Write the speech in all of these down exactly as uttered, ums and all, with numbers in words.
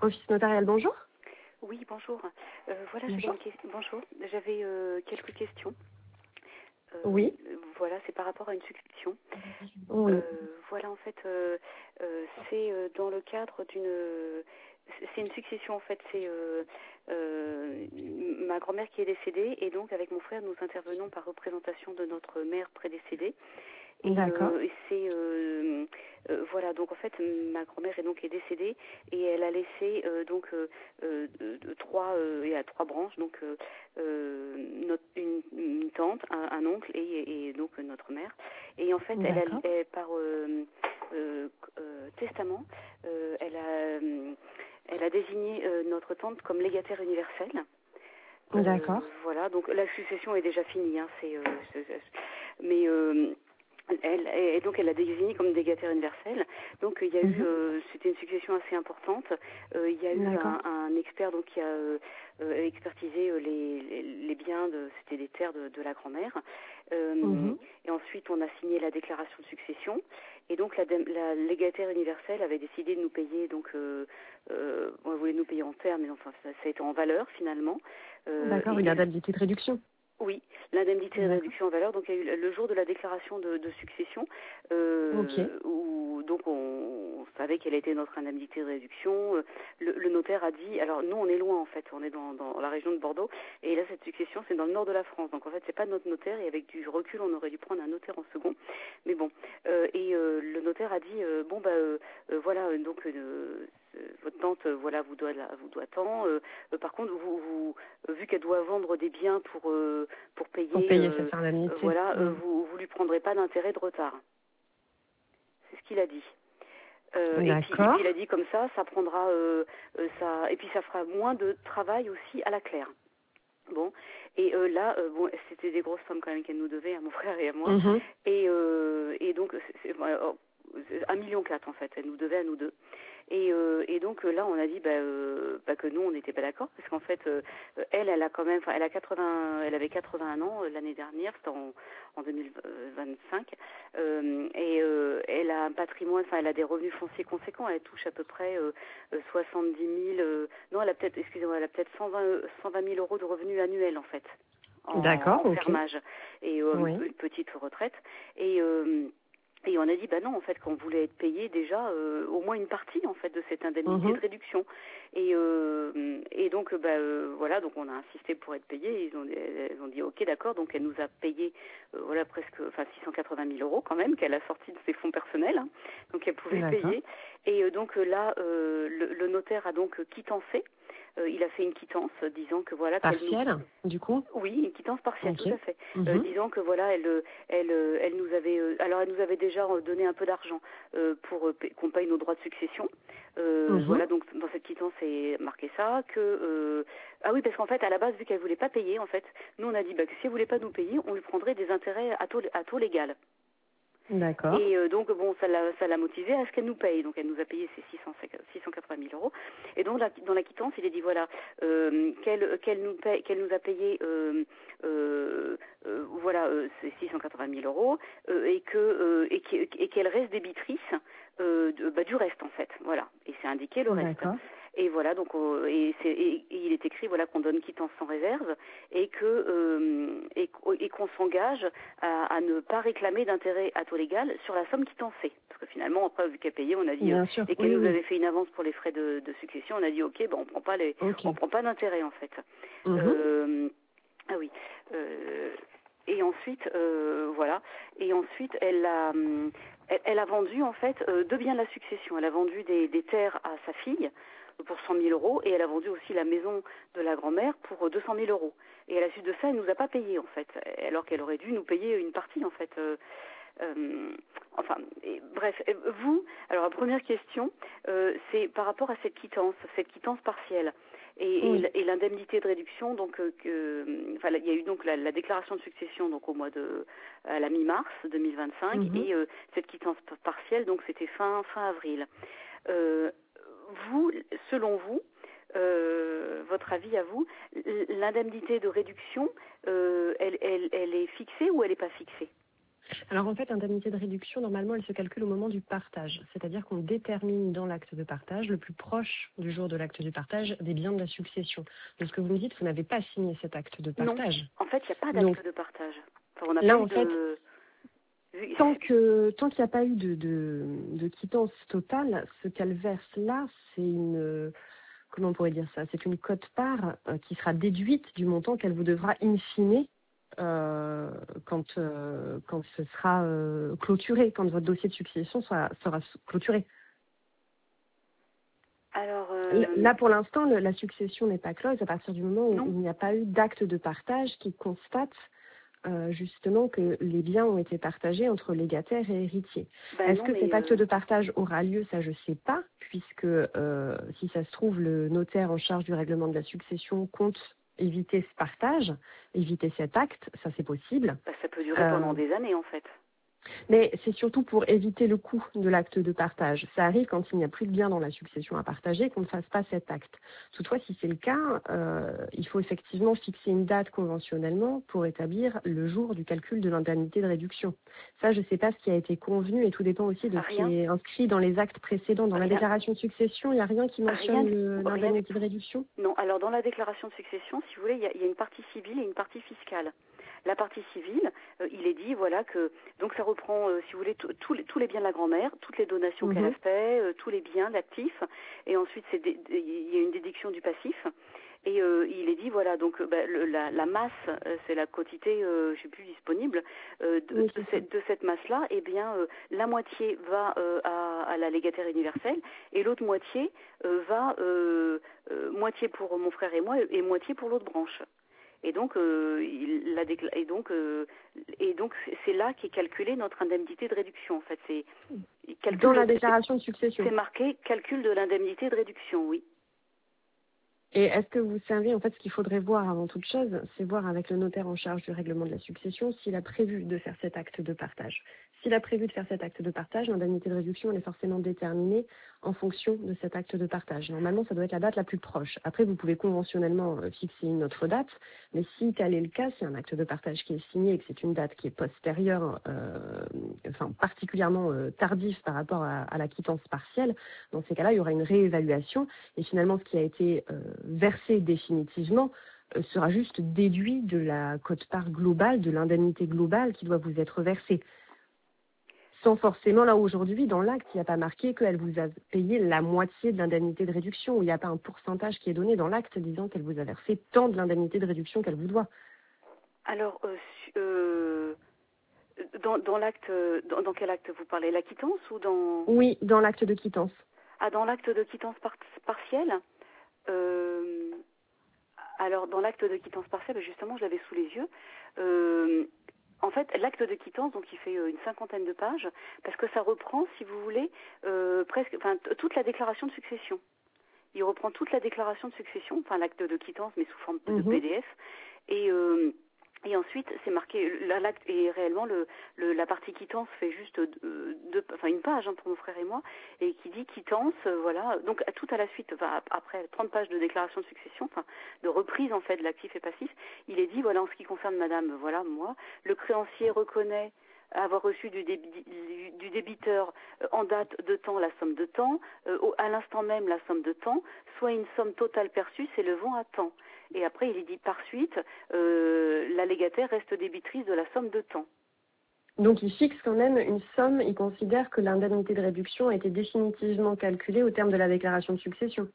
Office notarial, bonjour. Oui, bonjour. Euh, voilà, j'avais Bonjour. une question. Bonjour. J'avais euh, quelques questions. Euh, Oui. Voilà, c'est par rapport à une succession. Oui. Euh, voilà, en fait, euh, euh, c'est euh, dans le cadre d'une... C'est une succession, en fait. C'est euh, euh, ma grand-mère qui est décédée, et donc avec mon frère, nous intervenons par représentation de notre mère prédécédée. Et, D'accord. euh, et c'est euh, euh, voilà, donc en fait ma grand-mère est donc est décédée et elle a laissé euh, donc euh, euh, de- de trois euh, il y a trois branches, donc euh, euh, notre, une, une tante, un, un oncle et, et donc euh, notre mère. Et en fait elle a D'accord. elle, par euh, euh, euh, testament euh, elle a euh, elle a désigné euh, notre tante comme légataire universelle. Euh, D'accord. voilà, donc la succession est déjà finie, hein, c'est, euh, c'est- c'est- mais euh, elle, et donc elle a désigné comme légataire universelle. Donc il y a eu, Mhm. euh, c'était une succession assez importante. Euh, il y a eu D'accord. un, un expert donc qui a euh, euh, expertisé euh, les, les, les biens de, c'était des terres de, de la grand-mère. Euh, Mhm. et ensuite on a signé la déclaration de succession. Et donc la, la légataire universelle avait décidé de nous payer donc, euh, euh, bon, elle voulait nous payer en termes, mais enfin ça, ça a été en valeur finalement. Euh, D'accord, et, il y a d'indemnité de réduction. oui, l'indemnité de D'accord. réduction en valeur, donc il y a eu le jour de la déclaration de, de succession, Ok. euh, où donc on, on savait quelle était notre indemnité de réduction. Euh, Le, le notaire a dit, alors nous on est loin en fait, on est dans, dans la région de Bordeaux, et là cette succession c'est dans le nord de la France, donc en fait c'est pas notre notaire, et avec du recul on aurait dû prendre un notaire en second, mais bon. Euh, et euh, le notaire a dit, euh, bon bah euh, euh, voilà, euh, donc euh, votre tante, euh, voilà, vous doit, vous doit tant. Euh, euh, par contre, vous, vous euh, vu qu'elle doit vendre des biens pour euh, pour Pour payer, payer euh, cette euh, indemnité. voilà, euh, Mm. vous vous lui prendrez pas d'intérêt de retard. C'est ce qu'il a dit. Euh, et puis et puis il a D'accord. dit comme ça, ça prendra euh, euh, ça et puis ça fera moins de travail aussi à la claire. Bon, et euh, là, euh, bon, c'était des grosses sommes quand même qu'elle nous devait à mon frère et à moi, Mhm. et euh, et donc c'est, c'est, ouais, oh, un million quatre en fait, elle nous devait à nous deux. Et, euh, et donc euh, là, on a dit bah, euh, bah, que nous, on n'était pas d'accord, parce qu'en fait, euh, elle, elle a quand même, enfin, elle a quatre-vingts, elle avait quatre-vingt-un ans euh, l'année dernière, c'était en, en deux mille vingt-cinq, euh, et euh, elle a un patrimoine, enfin, elle a des revenus fonciers conséquents, elle touche à peu près euh, euh, soixante-dix mille, euh, non, elle a peut-être, excusez-moi, elle a peut-être cent vingt, cent vingt mille euros de revenus annuels en fait, en, D'accord, en ok. fermage, et euh, une, Oui. une petite retraite, et euh, et on a dit, bah non, en fait, qu'on voulait être payé déjà euh, au moins une partie, en fait, de cette indemnité de Mhm. réduction. Et, euh, et donc, bah, euh, voilà, donc on a insisté pour être payé. Ils ont, ils ont dit, ok, d'accord. Donc, elle nous a payé, euh, voilà, presque, enfin, six cent quatre-vingt mille euros quand même, qu'elle a sorti de ses fonds personnels. Hein. Donc, elle pouvait D'accord. payer. Et euh, donc là, euh, le, le notaire a donc quittancé. Euh, il a fait une quittance euh, disant que voilà, qu'elle nous Partiel, du coup. oui, une quittance partielle, Ok. tout à fait. Euh, Mhm. disant que voilà, elle, euh, elle, euh, elle nous avait, euh, alors elle nous avait déjà euh, donné un peu d'argent euh, pour euh, pa- qu'on paye nos droits de succession. Euh, Mhm. voilà, donc dans cette quittance c'est marqué ça. Que euh, ah oui, parce qu'en fait à la base vu qu'elle voulait pas payer, en fait, nous on a dit bah, que si elle voulait pas nous payer, on lui prendrait des intérêts à taux, à taux légal. D'accord. Et euh, donc, bon, ça l'a, ça l'a motivée à ce qu'elle nous paye. Donc, elle nous a payé ces six cent quatre-vingt mille euros. Et donc, la- dans la quittance, il est dit, voilà, euh, qu'elle, qu'elle, nous paye, qu'elle nous a payé, euh, euh, euh, voilà, euh, ces six cent quatre-vingt mille euros, euh, et, que, euh, et, qu'e- et qu'elle reste débitrice euh, de, bah, du reste, en fait. Voilà. Et c'est indiqué le reste. D'accord. Et voilà, donc, euh, et, c'est, et, et il est écrit, voilà, qu'on donne quittance sans réserve, et que euh, et, et qu'on s'engage à, à ne pas réclamer d'intérêt à taux légal sur la somme quittancée. Parce que finalement, après, vu qu'elle payait, on a dit, euh, Bien sûr. et qu'elle Oui, nous oui. avait fait une avance pour les frais de, de succession, on a dit, ok, ben on prend pas les, Ok. on prend pas d'intérêt en fait. Mhm. Euh, ah oui. Euh, et ensuite, euh, voilà. Et ensuite, elle a, hum, elle, elle a vendu en fait euh, deux biens de la succession. Elle a vendu des, des terres à sa fille pour cent mille euros, et elle a vendu aussi la maison de la grand-mère pour deux cent mille euros. Et à la suite de ça, elle nous a pas payé en fait, alors qu'elle aurait dû nous payer une partie en fait. Euh, euh, enfin, et, bref, et vous, alors la première question, euh, c'est par rapport à cette quittance, cette quittance partielle. Et, Oui. et, et l'indemnité de réduction, donc, euh, que, enfin, il y a eu donc la, la déclaration de succession, donc au mois de, à la mi-mars deux mille vingt-cinq, Mhm. et euh, cette quittance partielle, donc c'était fin fin avril. Euh, vous, selon vous, euh, votre avis à vous, l'indemnité de réduction, euh, elle, elle, elle est fixée ou elle n'est pas fixée? Alors en fait, l'indemnité de réduction, normalement, elle se calcule au moment du partage. C'est-à-dire qu'on détermine dans l'acte de partage, le plus proche du jour de l'acte du partage, des biens de la succession. De ce que vous me dites, vous n'avez pas signé cet acte de partage. Non, en fait, il n'y a pas Donc d'acte de partage. Enfin, on n'a là, pas eu en fait, de... tant que tant qu'il n'y a pas eu de, de, de quittance totale, ce qu'elle verse là, c'est une... Comment on pourrait dire ça? C'est une quote-part euh, qui sera déduite du montant qu'elle vous devra in fine euh, quand, euh, quand ce sera euh, clôturé, quand votre dossier de succession sera, sera clôturé. Alors, euh... Là, pour l'instant, le, la succession n'est pas close à partir du moment où non. il n'y a pas eu d'acte de partage qui constate euh, justement que les biens ont été partagés entre légataires et héritiers. Ben Est-ce non, que mais cet acte euh... de partage aura lieu? Ça, je ne sais pas, puisque euh, si ça se trouve, le notaire en charge du règlement de la succession compte éviter ce partage, éviter cet acte, ça c'est possible. ben, ça peut durer Euh, pendant des années, en fait. Mais c'est surtout pour éviter le coût de l'acte de partage. Ça arrive quand il n'y a plus de biens dans la succession à partager qu'on ne fasse pas cet acte. Toutefois, si c'est le cas, euh, il faut effectivement fixer une date conventionnellement pour établir le jour du calcul de l'indemnité de réduction. Ça, je ne sais pas ce qui a été convenu et tout dépend aussi de ce Rien. qui est inscrit dans les actes précédents. Dans Rien. la déclaration de succession, il n'y a rien qui mentionne le- l'indemnité de réduction? Non, alors dans la déclaration de succession, si vous voulez, il y a, il y a une partie civile et une partie fiscale. La partie civile, euh, il est dit voilà que donc ça reprend, euh, si vous voulez, tous les, tous les biens de la grand-mère, toutes les donations Mhm. qu'elle a fait, euh, tous les biens, l'actif, et ensuite c'est dé- dé- il y a une déduction du passif. Et euh, il est dit voilà donc euh, bah, le, la, la masse, euh, c'est la quotité, euh, je sais plus disponible euh, de, Oui, de, c'est cette, de cette masse-là. Et bien euh, la moitié va euh, à, à la légataire universelle et l'autre moitié euh, va euh, euh, moitié pour mon frère et moi et, et moitié pour l'autre branche. Et donc, euh, il la décla- et donc, euh, et donc, c'est là qu'est calculée notre indemnité de réduction. En fait, c'est dans la déclaration de succession. C'est marqué calcul de l'indemnité de réduction, oui. Et est-ce que vous savez, en fait, ce qu'il faudrait voir avant toute chose, c'est voir avec le notaire en charge du règlement de la succession s'il a prévu de faire cet acte de partage. S'il a prévu de faire cet acte de partage, l'indemnité de réduction, elle est forcément déterminée en fonction de cet acte de partage. Normalement, ça doit être la date la plus proche. Après, vous pouvez conventionnellement euh, fixer une autre date, mais si tel est le cas, si un acte de partage qui est signé et que c'est une date qui est postérieure, euh, enfin particulièrement euh, tardive par rapport à, à la quittance partielle, dans ces cas-là, il y aura une réévaluation et finalement, ce qui a été euh, versé définitivement euh, sera juste déduit de la quote-part globale, de l'indemnité globale qui doit vous être versée. Sans forcément, là aujourd'hui, dans l'acte, il n'y a pas marqué qu'elle vous a payé la moitié de l'indemnité de réduction, ou il n'y a pas un pourcentage qui est donné dans l'acte disant qu'elle vous a versé tant de l'indemnité de réduction qu'elle vous doit. Alors, euh, euh, dans, dans l'acte, dans, dans quel acte vous parlez? La quittance ou dans... Oui, dans l'acte de quittance. Ah, dans l'acte de quittance par partielle euh, Alors, dans l'acte de quittance partielle, justement, je l'avais sous les yeux. Euh, En fait, l'acte de quittance, donc il fait une cinquantaine de pages, parce que ça reprend, si vous voulez, euh, presque, enfin, toute la déclaration de succession. Il reprend toute la déclaration de succession, enfin l'acte de quittance, mais sous forme de Mm-hmm. P D F. Et, euh, et ensuite, c'est marqué, l'acte et réellement le, le, la partie quittance fait juste deux, deux, enfin une page hein, pour mon frère et moi, et qui dit quittance, euh, voilà. Donc tout à la suite, enfin, après trente pages de déclaration de succession, enfin de reprise en fait de l'actif et passif, il est dit voilà en ce qui concerne Madame, voilà moi, le créancier reconnaît avoir reçu du, débi du débiteur euh, en date de temps la somme de temps, euh, au, à l'instant même la somme de temps, soit une somme totale perçue s'élevant à temps. Et après, il est dit par suite, euh, la légataire reste débitrice de la somme de temps. Donc il fixe quand même une somme, il considère que l'indemnité de réduction a été définitivement calculée au terme de la déclaration de succession.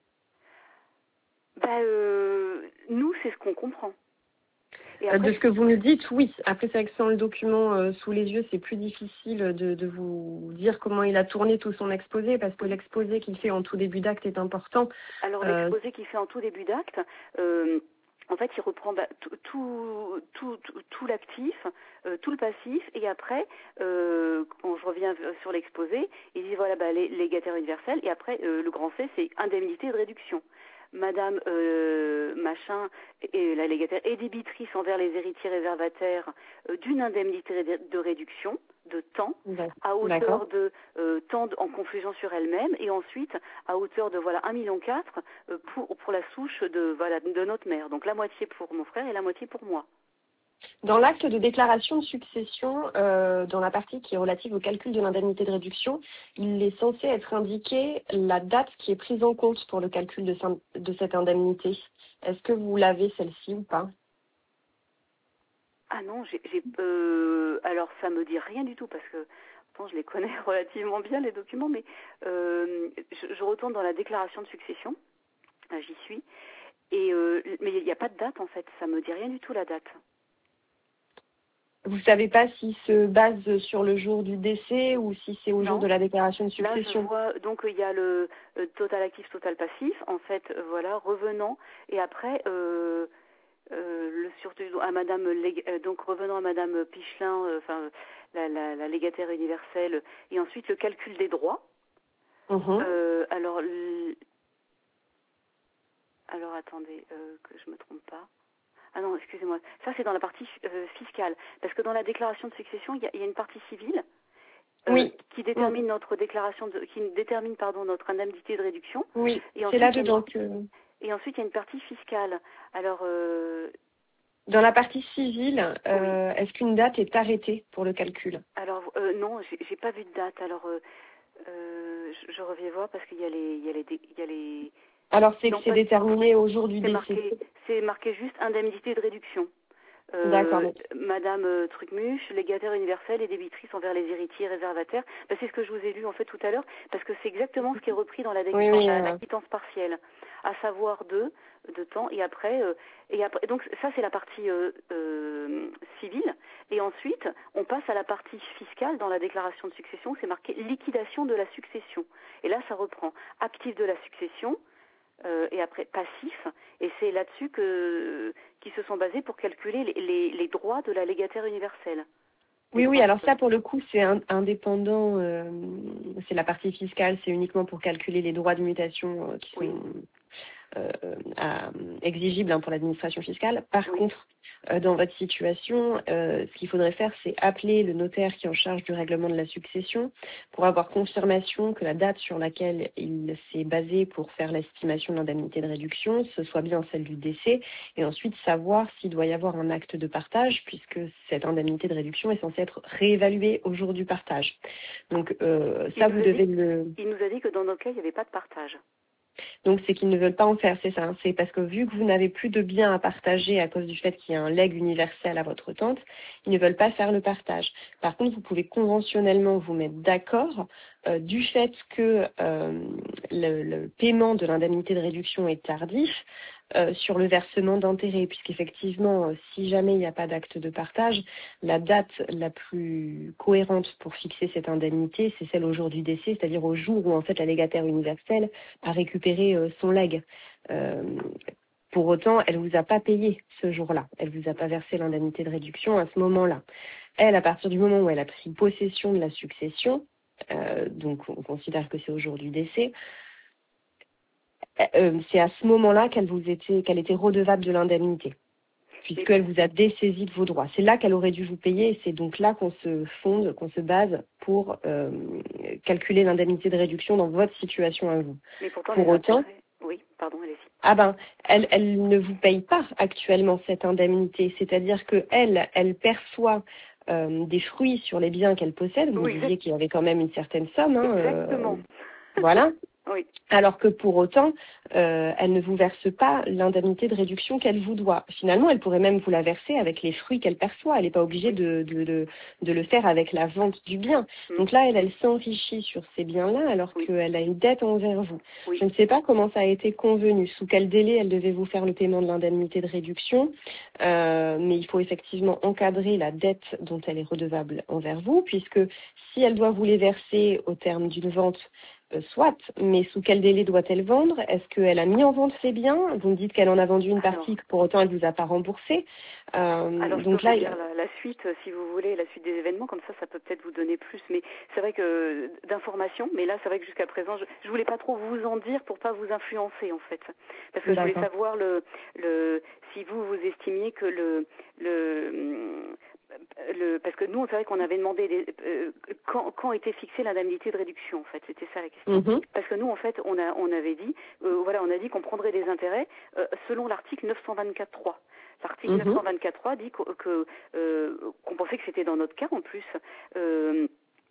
Ben, euh, nous, c'est ce qu'on comprend. Et après, de ce que vous nous dites, oui. Après, c'est vrai que sans le document euh, sous les yeux, c'est plus difficile de, de vous dire comment il a tourné tout son exposé, parce que l'exposé qu'il fait en tout début d'acte est important. Alors, euh, l'exposé qu'il fait en tout début d'acte, euh, en fait, il reprend bah, tout, tout, tout, tout, tout l'actif, euh, tout le passif, et après, euh, quand je reviens sur l'exposé, il dit voilà, bah, les légataires universels, et après, euh, le grand C, c'est indemnité de réduction. Madame euh, Machin, et la légataire, est débitrice envers les héritiers réservataires euh, d'une indemnité de réduction de temps à hauteur de euh, temps en confusion sur elle-même et ensuite à hauteur de voilà un million quatre euh, pour pour la souche de voilà de notre mère, donc la moitié pour mon frère et la moitié pour moi. Dans l'acte de déclaration de succession, euh, dans la partie qui est relative au calcul de l'indemnité de réduction, il est censé être indiqué la date qui est prise en compte pour le calcul de, de cette indemnité. Est-ce que vous l'avez celle-ci ou pas? Ah non, j'ai, j'ai, euh, alors ça me dit rien du tout parce que bon, je les connais relativement bien les documents, mais euh, je, je retourne dans la déclaration de succession, là, j'y suis, et euh, mais il n'y a pas de date en fait, ça me dit rien du tout la date. Vous ne savez pas s'il se base sur le jour du décès ou si c'est au Non. jour de la déclaration de Là, je succession? vois, donc il y a le euh, total actif, total passif, en fait, euh, voilà, revenant, et après, euh, euh, le surtout à Madame, Lég- euh, donc revenant à Madame Pichelin, euh, enfin, la, la, la légataire universelle, et ensuite le calcul des droits. Mhm. Euh, alors, l- alors attendez, euh, que je me trompe pas. Ah non, excusez-moi. Ça, c'est dans la partie euh, fiscale, parce que dans la déclaration de succession, il y a, il y a une partie civile. Euh, Oui. qui détermine notre déclaration de, qui détermine pardon notre indemnité de réduction. Oui, Et c'est ensuite il y a là-dedans une, que... et ensuite il y a une partie fiscale. Alors euh, Dans la partie civile, oui. euh, est-ce qu'une date est arrêtée pour le calcul? Alors euh, non, j'ai, j'ai pas vu de date. Alors euh, euh, je, je reviens voir parce qu'il y a les il y a les il y a les Alors c'est que non c'est pas du tout. déterminé au jour du C'est décès. marqué c'est marqué juste indemnité de réduction. D'accord. Euh, Donc. Madame euh, Trucmuche, légataire universelle et débitrice envers les héritiers réservataires. Ben, c'est ce que je vous ai lu en fait tout à l'heure, parce que c'est exactement ce qui est repris dans la, dé- Oui, dans oui. la, la euh, quittance partielle, à savoir deux de temps et après euh, et après donc ça c'est la partie euh, euh, civile et ensuite on passe à la partie fiscale dans la déclaration de succession où c'est marqué liquidation de la succession et là ça reprend actif de la succession euh, et après passif, et c'est là-dessus que qui se sont basés pour calculer les, les, les droits de la légataire universelle. Les Oui, oui, droits. alors ça pour le coup c'est un- indépendant, euh, c'est la partie fiscale, c'est uniquement pour calculer les droits de mutation euh, qui Oui, sont euh, à- exigibles hein, pour l'administration fiscale. Par oui. contre, euh, dans votre situation, euh, ce qu'il faudrait faire, c'est appeler le notaire qui est en charge du règlement de la succession pour avoir confirmation que la date sur laquelle il s'est basé pour faire l'estimation de l'indemnité de réduction, ce soit bien celle du décès, et ensuite savoir s'il doit y avoir un acte de partage, puisque cette indemnité de réduction est censée être réévaluée au jour du partage. Donc euh, Il ça, nous vous a dit, devez le... il nous a dit que dans nos cas il n'y avait pas de partage. Donc c'est qu'ils ne veulent pas en faire, c'est ça. hein. C'est parce que vu que vous n'avez plus de biens à partager à cause du fait qu'il y a un legs universel à votre tante, ils ne veulent pas faire le partage. Par contre, vous pouvez conventionnellement vous mettre d'accord euh, du fait que euh, le, le paiement de l'indemnité de réduction est tardif euh, sur le versement d'intérêts, puisqu'effectivement, euh, si jamais il n'y a pas d'acte de partage, la date la plus cohérente pour fixer cette indemnité, c'est celle au jour du décès, c'est-à-dire au jour où en fait la légataire universelle a récupéré euh, son legs. Euh, pour autant, elle vous a pas payé ce jour-là. Elle vous a pas versé l'indemnité de réduction à ce moment-là. Elle, à partir du moment où elle a pris possession de la succession, euh, donc on considère que c'est au jour du décès, euh, c'est à ce moment-là qu'elle vous était, qu'elle était redevable de l'indemnité, Et, puisqu'elle vous a dessaisi de vos droits. C'est là qu'elle aurait dû vous payer et c'est donc là qu'on se fonde, qu'on se base pour euh, calculer l'indemnité de réduction dans votre situation à vous. mais pourtant Pour les autant, intérêts. Oui, pardon, allez-y. ah ben, elle, elle ne vous paye pas actuellement cette indemnité, c'est-à-dire que elle, elle perçoit euh, des fruits sur les biens qu'elle possède. Vous me Oui, disiez exact, qu'il y avait quand même une certaine somme, hein, euh, exactement. voilà. Oui, Alors que pour autant, euh, elle ne vous verse pas l'indemnité de réduction qu'elle vous doit. Finalement, elle pourrait même vous la verser avec les fruits qu'elle perçoit. Elle n'est pas obligée oui. de, de, de, de le faire avec la vente du bien. Mm. Donc là, elle, elle s'enrichit sur ces biens-là alors Oui, qu'elle a une dette envers vous. oui. Je ne sais pas comment ça a été convenu, sous quel délai elle devait vous faire le paiement de l'indemnité de réduction, euh, mais il faut effectivement encadrer la dette dont elle est redevable envers vous, puisque si elle doit vous les verser au terme d'une vente, euh, soit, mais sous quel délai doit-elle vendre? Est-ce qu'elle a mis en vente ses biens? Vous me dites qu'elle en a vendu une Alors, partie, que pour autant elle ne vous a pas remboursé. Euh, Alors je peux donc vous là, dire la, la suite, euh, si vous voulez, la suite des événements, comme ça, ça peut peut-être vous donner plus. Mais c'est vrai que euh, d'informations, mais là, c'est vrai que jusqu'à présent, je, je voulais pas trop vous en dire pour pas vous influencer, en fait, parce que je voulais d'accord. savoir le, le, si vous vous estimiez que le, le, le, parce que nous, c'est vrai qu'on avait demandé des, euh, quand, quand était fixée l'indemnité de réduction, en fait, c'était ça la question. Mhm. Parce que nous, en fait, on a, on avait dit, euh, voilà, on a dit qu'on prendrait des intérêts euh, selon l'article neuf cent vingt-quatre point trois. L'article Mm-hmm. neuf cent vingt-quatre point trois dit que, que euh, qu'on pensait que c'était dans notre cas en plus. Euh,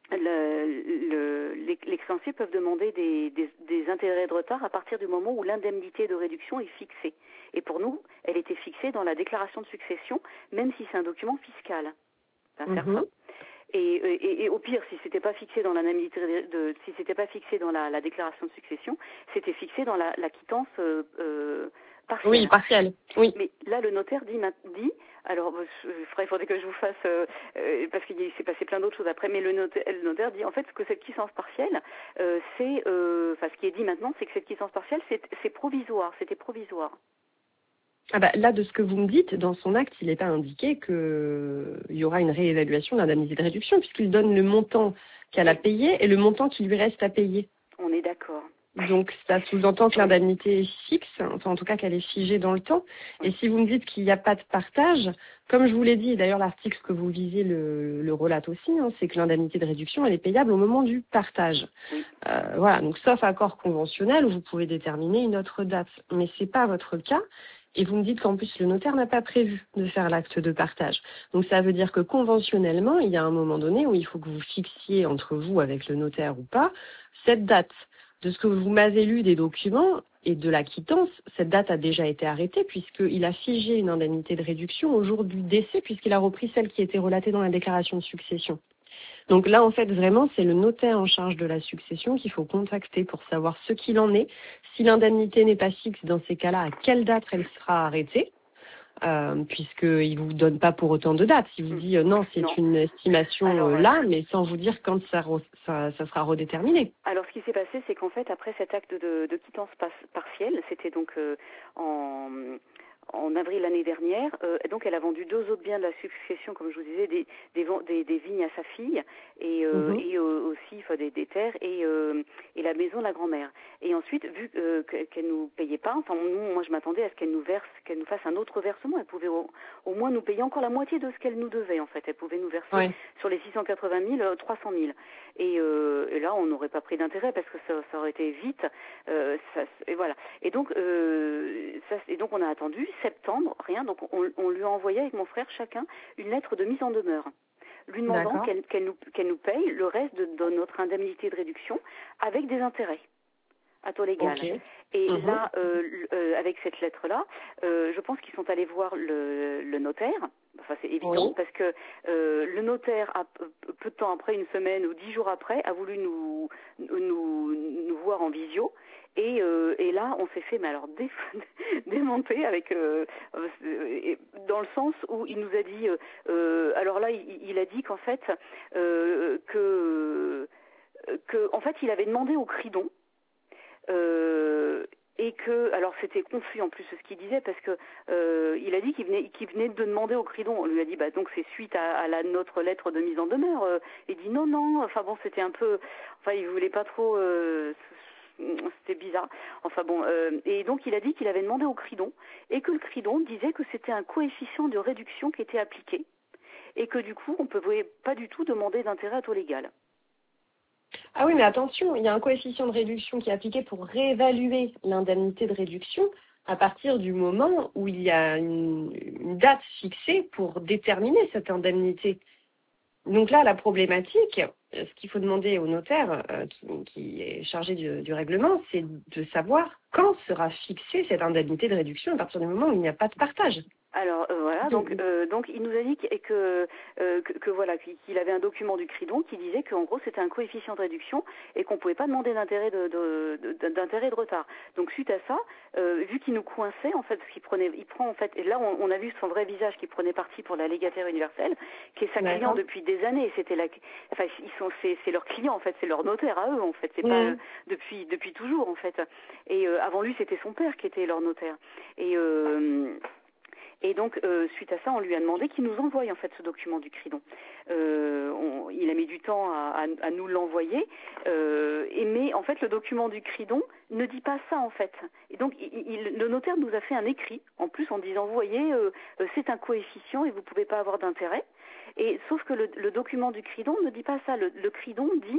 Le, le, les, les créanciers peuvent demander des, des, des intérêts de retard à partir du moment où l'indemnité de réduction est fixée. Et pour nous, elle était fixée dans la déclaration de succession, même si c'est un document fiscal. Ça va faire ça. Et, et, et au pire, si c'était pas fixé dans l'indemnité de, de, si c'était pas fixé dans la, la déclaration de succession, c'était fixé dans la, la quittance euh, euh, partielle. Oui, partielle. Oui. Mais là, le notaire dit, dit alors, il faudrait que je vous fasse, euh, parce qu'il s'est passé plein d'autres choses après, mais le notaire, le notaire dit en fait que cette quittance partielle, euh, c'est, euh, enfin, ce qui est dit maintenant, c'est que cette quittance partielle, c'est, c'est provisoire, c'était provisoire. Ah bah, là, de ce que vous me dites, dans son acte, il n'est pas indiqué qu'il y aura une réévaluation de l'indemnité de réduction, puisqu'il donne le montant qu'elle a payé et le montant qui lui reste à payer. On est d'accord. Donc, ça sous-entend que l'indemnité est fixe, enfin en tout cas qu'elle est figée dans le temps. Et si vous me dites qu'il n'y a pas de partage, comme je vous l'ai dit, et d'ailleurs l'article que vous visez le, le relate aussi, hein, c'est que l'indemnité de réduction, elle est payable au moment du partage. Euh, voilà, donc sauf accord conventionnel où vous pouvez déterminer une autre date. Mais c'est pas votre cas. Et vous me dites qu'en plus le notaire n'a pas prévu de faire l'acte de partage. Donc ça veut dire que conventionnellement, il y a un moment donné où il faut que vous fixiez entre vous avec le notaire ou pas cette date. De ce que vous m'avez lu des documents et de la quittance, cette date a déjà été arrêtée puisqu'il a figé une indemnité de réduction au jour du décès puisqu'il a repris celle qui était relatée dans la déclaration de succession. Donc là, en fait, vraiment, c'est le notaire en charge de la succession qu'il faut contacter pour savoir ce qu'il en est. Si l'indemnité n'est pas fixe, dans ces cas-là, à quelle date elle sera arrêtée, euh, puisqu'il ne vous donne pas pour autant de date. Il vous dit euh, non, c'est non. une estimation Alors, euh, là, mais sans vous dire quand ça, ça, ça sera redéterminé. Alors, ce qui s'est passé, c'est qu'en fait, après cet acte de, de quittance partielle, c'était donc euh, en... en avril l'année dernière, euh, donc elle a vendu deux autres biens de la succession, comme je vous disais, des, des, des, des vignes à sa fille et, euh, mm-hmm. et euh, aussi enfin, des, des terres et, euh, et la maison de la grand-mère. Et ensuite, vu euh, qu'elle ne nous payait pas, enfin nous, moi je m'attendais à ce qu'elle nous verse, qu'elle nous fasse un autre versement. Elle pouvait au, au moins nous payer encore la moitié de ce qu'elle nous devait en fait. Elle pouvait nous verser oui. sur les six cent quatre-vingt mille, trois cent mille. Et, euh, et là, on n'aurait pas pris d'intérêt parce que ça, ça aurait été vite. Euh, ça, et voilà. Et donc, euh, ça, et donc, on a attendu septembre, rien. Donc, on, on lui a envoyé avec mon frère chacun une lettre de mise en demeure, lui demandant qu'elle, qu'elle nous, qu'elle nous paye le reste de, de notre indemnité de réduction avec des intérêts à taux légal. Okay. Et mmh. là, euh, euh, avec cette lettre-là, euh, je pense qu'ils sont allés voir le, le notaire. Enfin, c'est évident, oui. parce que euh, le notaire, a, peu de temps après, une semaine ou dix jours après, a voulu nous, nous, nous voir en visio. Et, euh, et là, on s'est fait, mais alors, dé, démonter avec, euh, dans le sens où il nous a dit, euh, alors là, il, il a dit qu'en fait, euh, que, que, en fait, il avait demandé au Cridon. Euh, et que, alors c'était confus en plus ce qu'il disait parce que euh, il a dit qu'il venait, qu'il venait de demander au Cridon. On lui a dit bah donc c'est suite à, à la notre lettre de mise en demeure. Euh, il dit non non. Enfin bon c'était un peu, enfin il voulait pas trop. Euh, c'était bizarre. Enfin bon euh, et donc il a dit qu'il avait demandé au Cridon et que le Cridon disait que c'était un coefficient de réduction qui était appliqué et que du coup on ne pouvait pas du tout demander d'intérêt à taux légal. Ah oui, mais attention, il y a un coefficient de réduction qui est appliqué pour réévaluer l'indemnité de réduction à partir du moment où il y a une, une date fixée pour déterminer cette indemnité. Donc là, la problématique, ce qu'il faut demander au notaire euh, qui, qui est chargé du, du règlement, c'est de savoir quand sera fixée cette indemnité de réduction à partir du moment où il n'y a pas de partage. Alors euh, voilà, donc euh, donc il nous a dit que que, euh, que, que voilà qu'il avait un document du Cridon qui disait qu'en gros c'était un coefficient de réduction et qu'on pouvait pas demander d'intérêt de, de, de d'intérêt de retard. Donc suite à ça, euh, vu qu'il nous coinçait en fait, parce qu'il prenait, il prend en fait, et là on, on a vu son vrai visage qui prenait parti pour la légataire universelle, qui est sa D'accord. cliente depuis des années. C'était la, enfin ils sont, c'est, c'est leur client en fait, c'est leur notaire à eux en fait, c'est mmh. pas euh, depuis depuis toujours en fait. Et euh, avant lui c'était son père qui était leur notaire. Et euh, Et donc, euh, suite à ça, on lui a demandé qu'il nous envoie en fait ce document du Cridon. Euh, on, il a mis du temps à, à, à nous l'envoyer, euh, et, mais en fait, le document du Cridon ne dit pas ça en fait. Et donc, il, il, le notaire nous a fait un écrit, en plus en disant, vous voyez, euh, c'est un coefficient et vous pouvez pas avoir d'intérêt. Et sauf que le, le document du Cridon ne dit pas ça. Le, le Cridon dit,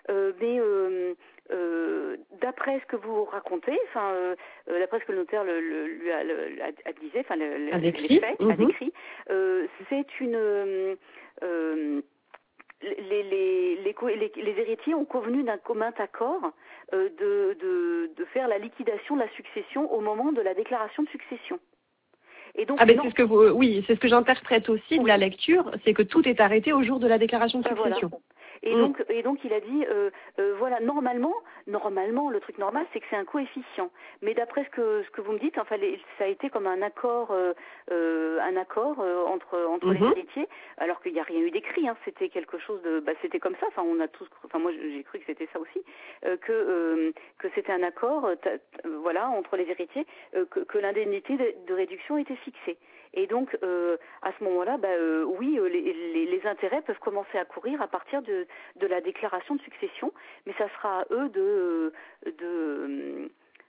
euh, mais euh, euh, d'après ce que vous racontez, enfin, euh, euh, d'après ce que le notaire le, le, lui a, le, a, a disait, enfin, le, le, A décrit. les faits, Mm-hmm. a décrit, euh, c'est une euh, euh, Les, les, les, les, les héritiers ont convenu d'un commun accord euh, de, de, de faire la liquidation de la succession au moment de la déclaration de succession. Et donc, ah ben c'est ce que vous, oui, c'est ce que j'interprète aussi de oui. la lecture, c'est que tout est arrêté au jour de la déclaration de Ben succession. Voilà. Et, mmh. donc, et donc, il a dit, euh, euh, voilà, normalement, normalement, le truc normal, c'est que c'est un coefficient. Mais d'après ce que ce que vous me dites, enfin, les, ça a été comme un accord, euh, euh, un accord euh, entre entre mmh. les héritiers, alors qu'il n'y a rien eu d'écrit. Hein, c'était quelque chose de, bah, c'était comme ça. Enfin, on a tous, enfin, moi, j'ai cru que c'était ça aussi, euh, que euh, que c'était un accord, euh, voilà, entre les héritiers, euh, que, que l'indemnité de, de réduction était fixée. Et donc, euh, à ce moment-là, bah, euh, oui, les, les, les intérêts peuvent commencer à courir à partir de, de la déclaration de succession, mais ça sera à eux de... de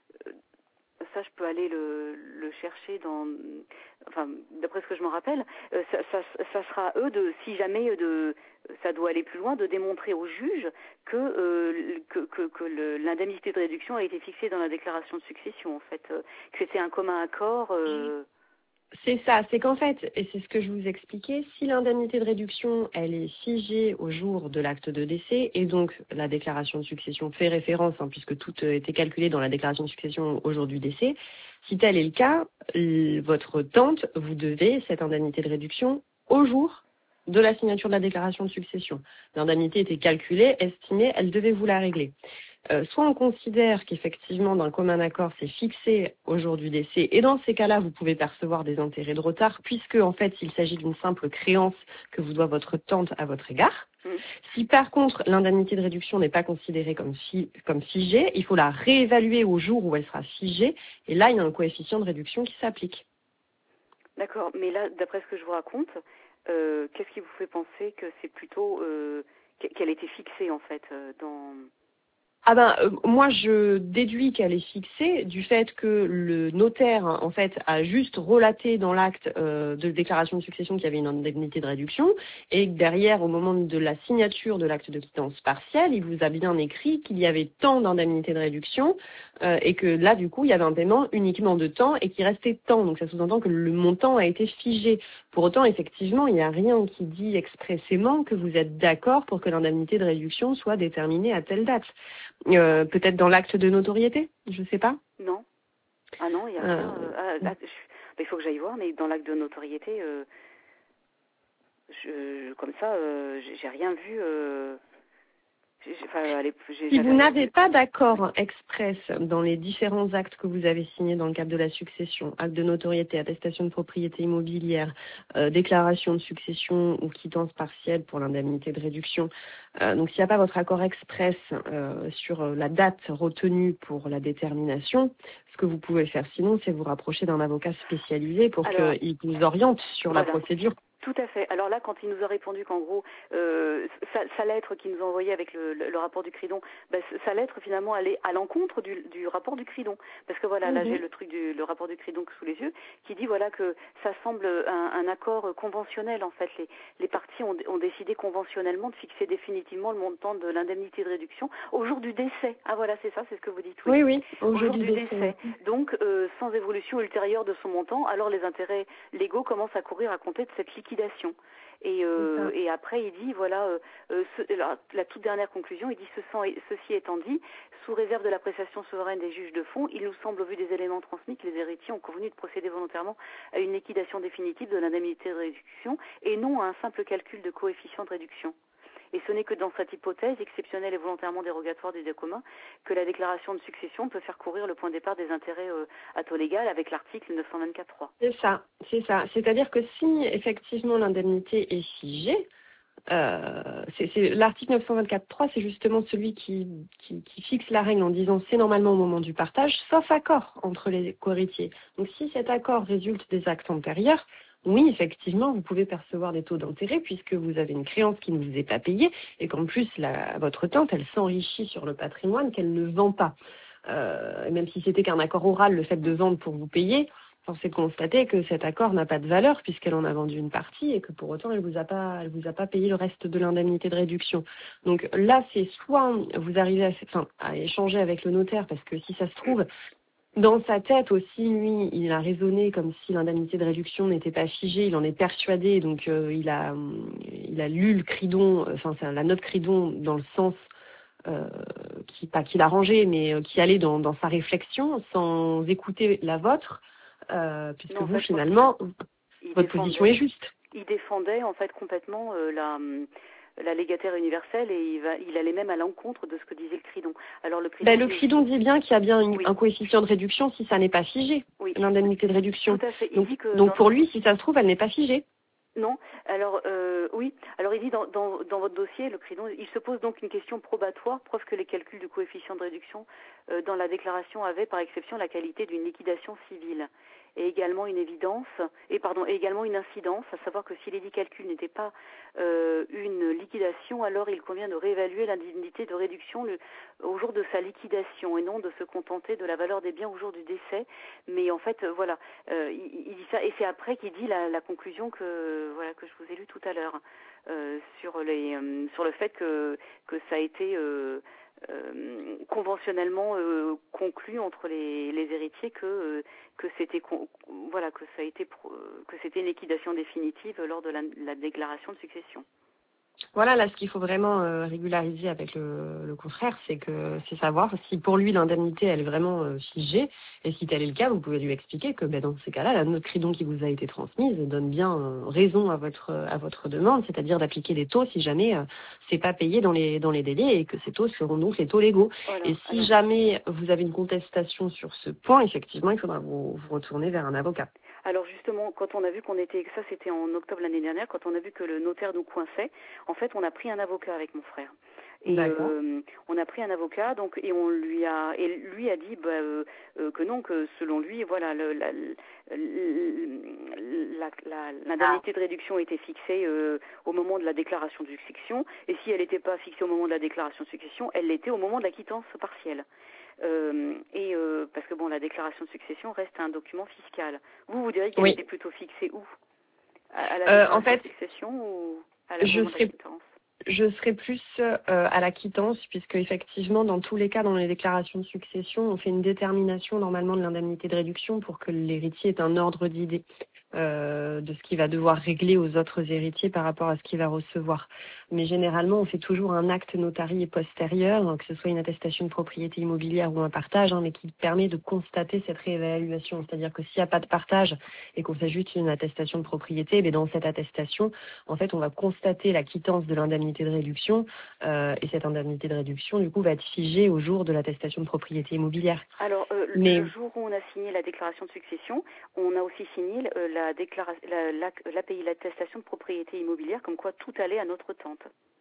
ça, je peux aller le, le chercher dans... Enfin, d'après ce que je me rappelle, ça, ça, ça sera à eux de, si jamais de, ça doit aller plus loin, de démontrer au juge que, euh, que, que, que l'indemnité de réduction a été fixée dans la déclaration de succession, en fait, euh, que c'était un commun accord... Euh, C'est ça, c'est qu'en fait, et c'est ce que je vous expliquais, si l'indemnité de réduction, elle est figée au jour de l'acte de décès, et donc la déclaration de succession fait référence, hein, puisque tout était calculé dans la déclaration de succession au jour du décès, si tel est le cas, votre tante, vous devez cette indemnité de réduction au jour de la signature de la déclaration de succession. L'indemnité était calculée, estimée, elle devait vous la régler. Euh, soit on considère qu'effectivement, d'un commun accord, c'est fixé au jour du décès, et dans ces cas-là, vous pouvez percevoir des intérêts de retard, puisque en fait, il s'agit d'une simple créance que vous doit votre tante à votre égard. Mmh. Si par contre, l'indemnité de réduction n'est pas considérée comme, fi comme figée, il faut la réévaluer au jour où elle sera figée, et là, il y a un coefficient de réduction qui s'applique. D'accord, mais là, d'après ce que je vous raconte, euh, qu'est-ce qui vous fait penser que c'est plutôt euh, qu'elle était fixée en fait euh, dans... Ah ben, euh, moi je déduis qu'elle est fixée du fait que le notaire en fait a juste relaté dans l'acte euh, de déclaration de succession qu'il y avait une indemnité de réduction et que derrière, au moment de la signature de l'acte de quittance partielle, il vous a bien écrit qu'il y avait tant d'indemnités de réduction euh, et que là du coup il y avait un paiement uniquement de temps et qu'il restait tant. Donc ça sous-entend que le montant a été figé. Pour autant, effectivement, il n'y a rien qui dit expressément que vous êtes d'accord pour que l'indemnité de réduction soit déterminée à telle date. Euh, peut-être dans l'acte de notoriété, je sais pas. Non. Ah non, il y a euh... rien. Euh, ah, là, je, bah, il faut que j'aille voir, mais dans l'acte de notoriété, euh, je, comme ça, euh, j'ai rien vu. Euh, enfin, allez, si vous n'avez pas d'accord express dans les différents actes que vous avez signés dans le cadre de la succession, acte de notoriété, attestation de propriété immobilière, euh, déclaration de succession ou quittance partielle pour l'indemnité de réduction, euh, donc s'il n'y a pas votre accord express euh, sur la date retenue pour la détermination, ce que vous pouvez faire sinon, c'est vous rapprocher d'un avocat spécialisé pour qu'il vous oriente sur voilà. la procédure. Tout à fait. Alors là, quand il nous a répondu qu'en gros, euh, sa, sa lettre qu'il nous a envoyée avec le, le, le rapport du Cridon, ben, sa lettre finalement allait à l'encontre du, du rapport du Cridon. Parce que voilà, mm-hmm. là j'ai le truc du le rapport du Cridon sous les yeux, qui dit voilà que ça semble un, un accord conventionnel en fait. Les, les parties ont, ont décidé conventionnellement de fixer définitivement le montant de l'indemnité de réduction au jour du décès. Ah voilà, c'est ça, c'est ce que vous dites. Oui, oui, oui au, au jour, jour du, du décès. décès. Donc euh, sans évolution ultérieure de son montant, alors les intérêts légaux commencent à courir à compter de cette liquidation. Et, euh, et après, il dit, voilà, euh, ce, la, la toute dernière conclusion, il dit, ce sens, ceci étant dit, sous réserve de l'appréciation souveraine des juges de fond, il nous semble, au vu des éléments transmis, que les héritiers ont convenu de procéder volontairement à une liquidation définitive de l'indemnité de réduction et non à un simple calcul de coefficient de réduction. Et ce n'est que dans cette hypothèse, exceptionnelle et volontairement dérogatoire du droit commun, que la déclaration de succession peut faire courir le point de départ des intérêts euh, à taux légal avec l'article neuf cent vingt-quatre point trois. C'est ça, c'est ça. C'est-à-dire que si effectivement l'indemnité est figée, euh, c'est l'article neuf cent vingt-quatre point trois, c'est justement celui qui, qui, qui fixe la règle en disant c'est normalement au moment du partage, sauf accord entre les co-héritiers. Donc si cet accord résulte des actes antérieurs, oui, effectivement, vous pouvez percevoir des taux d'intérêt puisque vous avez une créance qui ne vous est pas payée et qu'en plus, la, votre tante, elle s'enrichit sur le patrimoine qu'elle ne vend pas. Euh, même si c'était qu'un accord oral, le fait de vendre pour vous payer, force est de constater que cet accord n'a pas de valeur puisqu'elle en a vendu une partie et que pour autant elle vous a pas, elle vous a pas payé le reste de l'indemnité de réduction. Donc là, c'est soit vous arrivez à, enfin, à échanger avec le notaire parce que si ça se trouve, dans sa tête aussi, lui, il a raisonné comme si l'indemnité de réduction n'était pas figée, il en est persuadé, donc euh, il a, il a lu le cridon, enfin c'est la note cridon dans le sens euh, qui, pas qu'il a rangé, mais euh, qui allait dans, dans sa réflexion, sans écouter la vôtre. Euh, puisque non, en vous, fait, finalement, votre position est juste. Il défendait en fait complètement euh, la, la légataire universelle et il, va, il allait même à l'encontre de ce que disait le cridon. Alors le cridon, Ben, le cridon dit bien qu'il y a bien une, oui. un coefficient de réduction si ça n'est pas figé, oui. l'indemnité de réduction. Tout à fait. Il donc dit que donc dans... pour lui, si ça se trouve, elle n'est pas figée. Non, alors euh, oui, alors il dit dans, dans, dans votre dossier, le cridon, il se pose donc une question probatoire, preuve que les calculs du coefficient de réduction euh, dans la déclaration avaient par exception la qualité d'une liquidation civile et également une évidence, et pardon, et également une incidence, à savoir que si les dix calculs n'étaient pas euh, une liquidation, alors il convient de réévaluer l'indemnité de réduction le, au jour de sa liquidation et non de se contenter de la valeur des biens au jour du décès. Mais en fait, euh, voilà, euh, il, il dit ça, et c'est après qu'il dit la, la conclusion que voilà que je vous ai lue tout à l'heure euh, sur les euh, sur le fait que que ça a été euh, Euh, conventionnellement euh, conclu entre les, les héritiers que euh, que c'était voilà que ça a été que c'était une liquidation définitive lors de la, la déclaration de succession. Voilà, là, ce qu'il faut vraiment euh, régulariser avec le, le confrère, c'est que c'est savoir si pour lui l'indemnité elle est vraiment euh, figée, et si tel est le cas, vous pouvez lui expliquer que ben, dans ces cas-là, la note cridon qui vous a été transmise donne bien euh, raison à votre à votre demande, c'est-à-dire d'appliquer des taux si jamais euh, c'est pas payé dans les dans les délais et que ces taux seront donc les taux légaux. Voilà, et si alors... jamais vous avez une contestation sur ce point, effectivement, il faudra vous, vous retourner vers un avocat. Alors justement, quand on a vu qu'on était, ça c'était en octobre l'année dernière, quand on a vu que le notaire nous coinçait, en fait on a pris un avocat avec mon frère. Et euh, on a pris un avocat, donc et on lui a et lui a dit bah, euh, euh, que non, que selon lui, voilà, le, la, la, la, l'indemnité de réduction était fixée euh, au moment de la déclaration de succession, et si elle n'était pas fixée au moment de la déclaration de succession, elle l'était au moment de la quittance partielle. Euh, et euh, parce que bon, la déclaration de succession reste un document fiscal. Vous, vous diriez qu'elle oui. était plutôt fixée où ? À, à la déclaration euh, en fait, de succession ou à la, je moment serais, de la quittance ? Je serais plus euh, à la quittance, puisque effectivement, dans tous les cas, dans les déclarations de succession, on fait une détermination normalement de l'indemnité de réduction pour que l'héritier ait un ordre d'idée euh, de ce qu'il va devoir régler aux autres héritiers par rapport à ce qu'il va recevoir. Mais généralement, on fait toujours un acte notarié postérieur, que ce soit une attestation de propriété immobilière ou un partage, hein, mais qui permet de constater cette réévaluation. C'est-à-dire que s'il n'y a pas de partage et qu'on fait juste une attestation de propriété, mais dans cette attestation, en fait, on va constater la quittance de l'indemnité de réduction euh, et cette indemnité de réduction, du coup, va être figée au jour de l'attestation de propriété immobilière. Alors, euh, mais... le jour où on a signé la déclaration de succession, on a aussi signé euh, la déclaration, la, la, l'A P I, l'attestation de propriété immobilière, comme quoi tout allait à notre tante.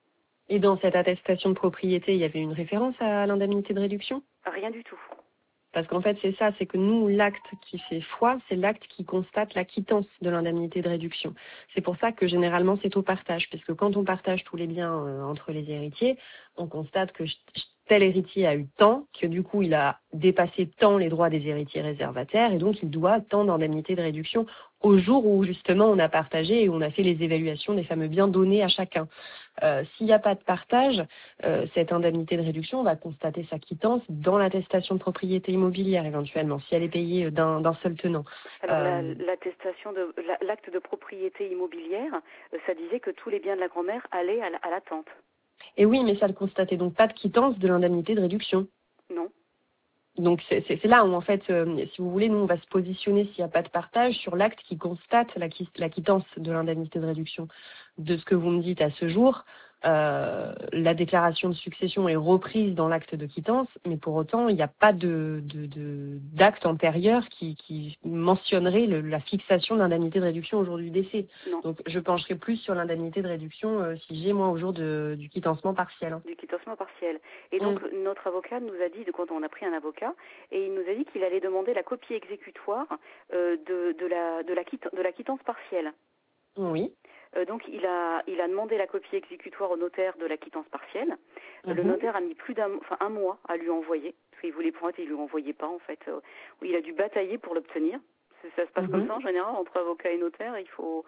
Et dans cette attestation de propriété, il y avait une référence à l'indemnité de réduction ? Rien du tout. Parce qu'en fait, c'est ça, c'est que nous, l'acte qui fait foi, c'est l'acte qui constate la quittance de l'indemnité de réduction. C'est pour ça que généralement, c'est au partage, puisque quand on partage tous les biens euh, entre les héritiers, on constate que tel héritier a eu tant, que du coup, il a dépassé tant les droits des héritiers réservataires, et donc il doit tant d'indemnité de réduction au jour où, justement, on a partagé et on a fait les évaluations des fameux biens donnés à chacun. Euh, s'il n'y a pas de partage, euh, cette indemnité de réduction, on va constater sa quittance dans l'attestation de propriété immobilière éventuellement, si elle est payée d'un, d'un seul tenant. Alors euh, l'attestation de l'acte de propriété immobilière, ça disait que tous les biens de la grand-mère allaient à la, à la tante. Et oui, mais ça ne constatait donc pas de quittance de l'indemnité de réduction. Non. Donc c'est, c'est, c'est là où en fait, euh, si vous voulez, nous on va se positionner s'il n'y a pas de partage sur l'acte qui constate la, qui, la quittance de l'indemnité de réduction. De ce que vous me dites à ce jour, euh, la déclaration de succession est reprise dans l'acte de quittance, mais pour autant il n'y a pas de, de, de d'acte antérieur qui, qui mentionnerait le, la fixation de l'indemnité de réduction au jour du décès. Non. Donc je pencherai plus sur l'indemnité de réduction euh, si j'ai moi au jour de, du quittancement partiel. Hein. Du quittancement partiel. Et donc mmh. notre avocat nous a dit, quand on a pris un avocat, et il nous a dit qu'il allait demander la copie exécutoire euh, de, de, la, de, la quitt- de la quittance partielle. Oui. Euh, donc il a, il a demandé la copie exécutoire au notaire de la quittance partielle. Euh, mmh. Le notaire a mis plus d'un, enfin un mois à lui envoyer, parce qu'il voulait pointer, il lui envoyait pas en fait. Euh, il a dû batailler pour l'obtenir. Ça se passe Mhm. comme ça en général entre avocat et notaire. Il faut.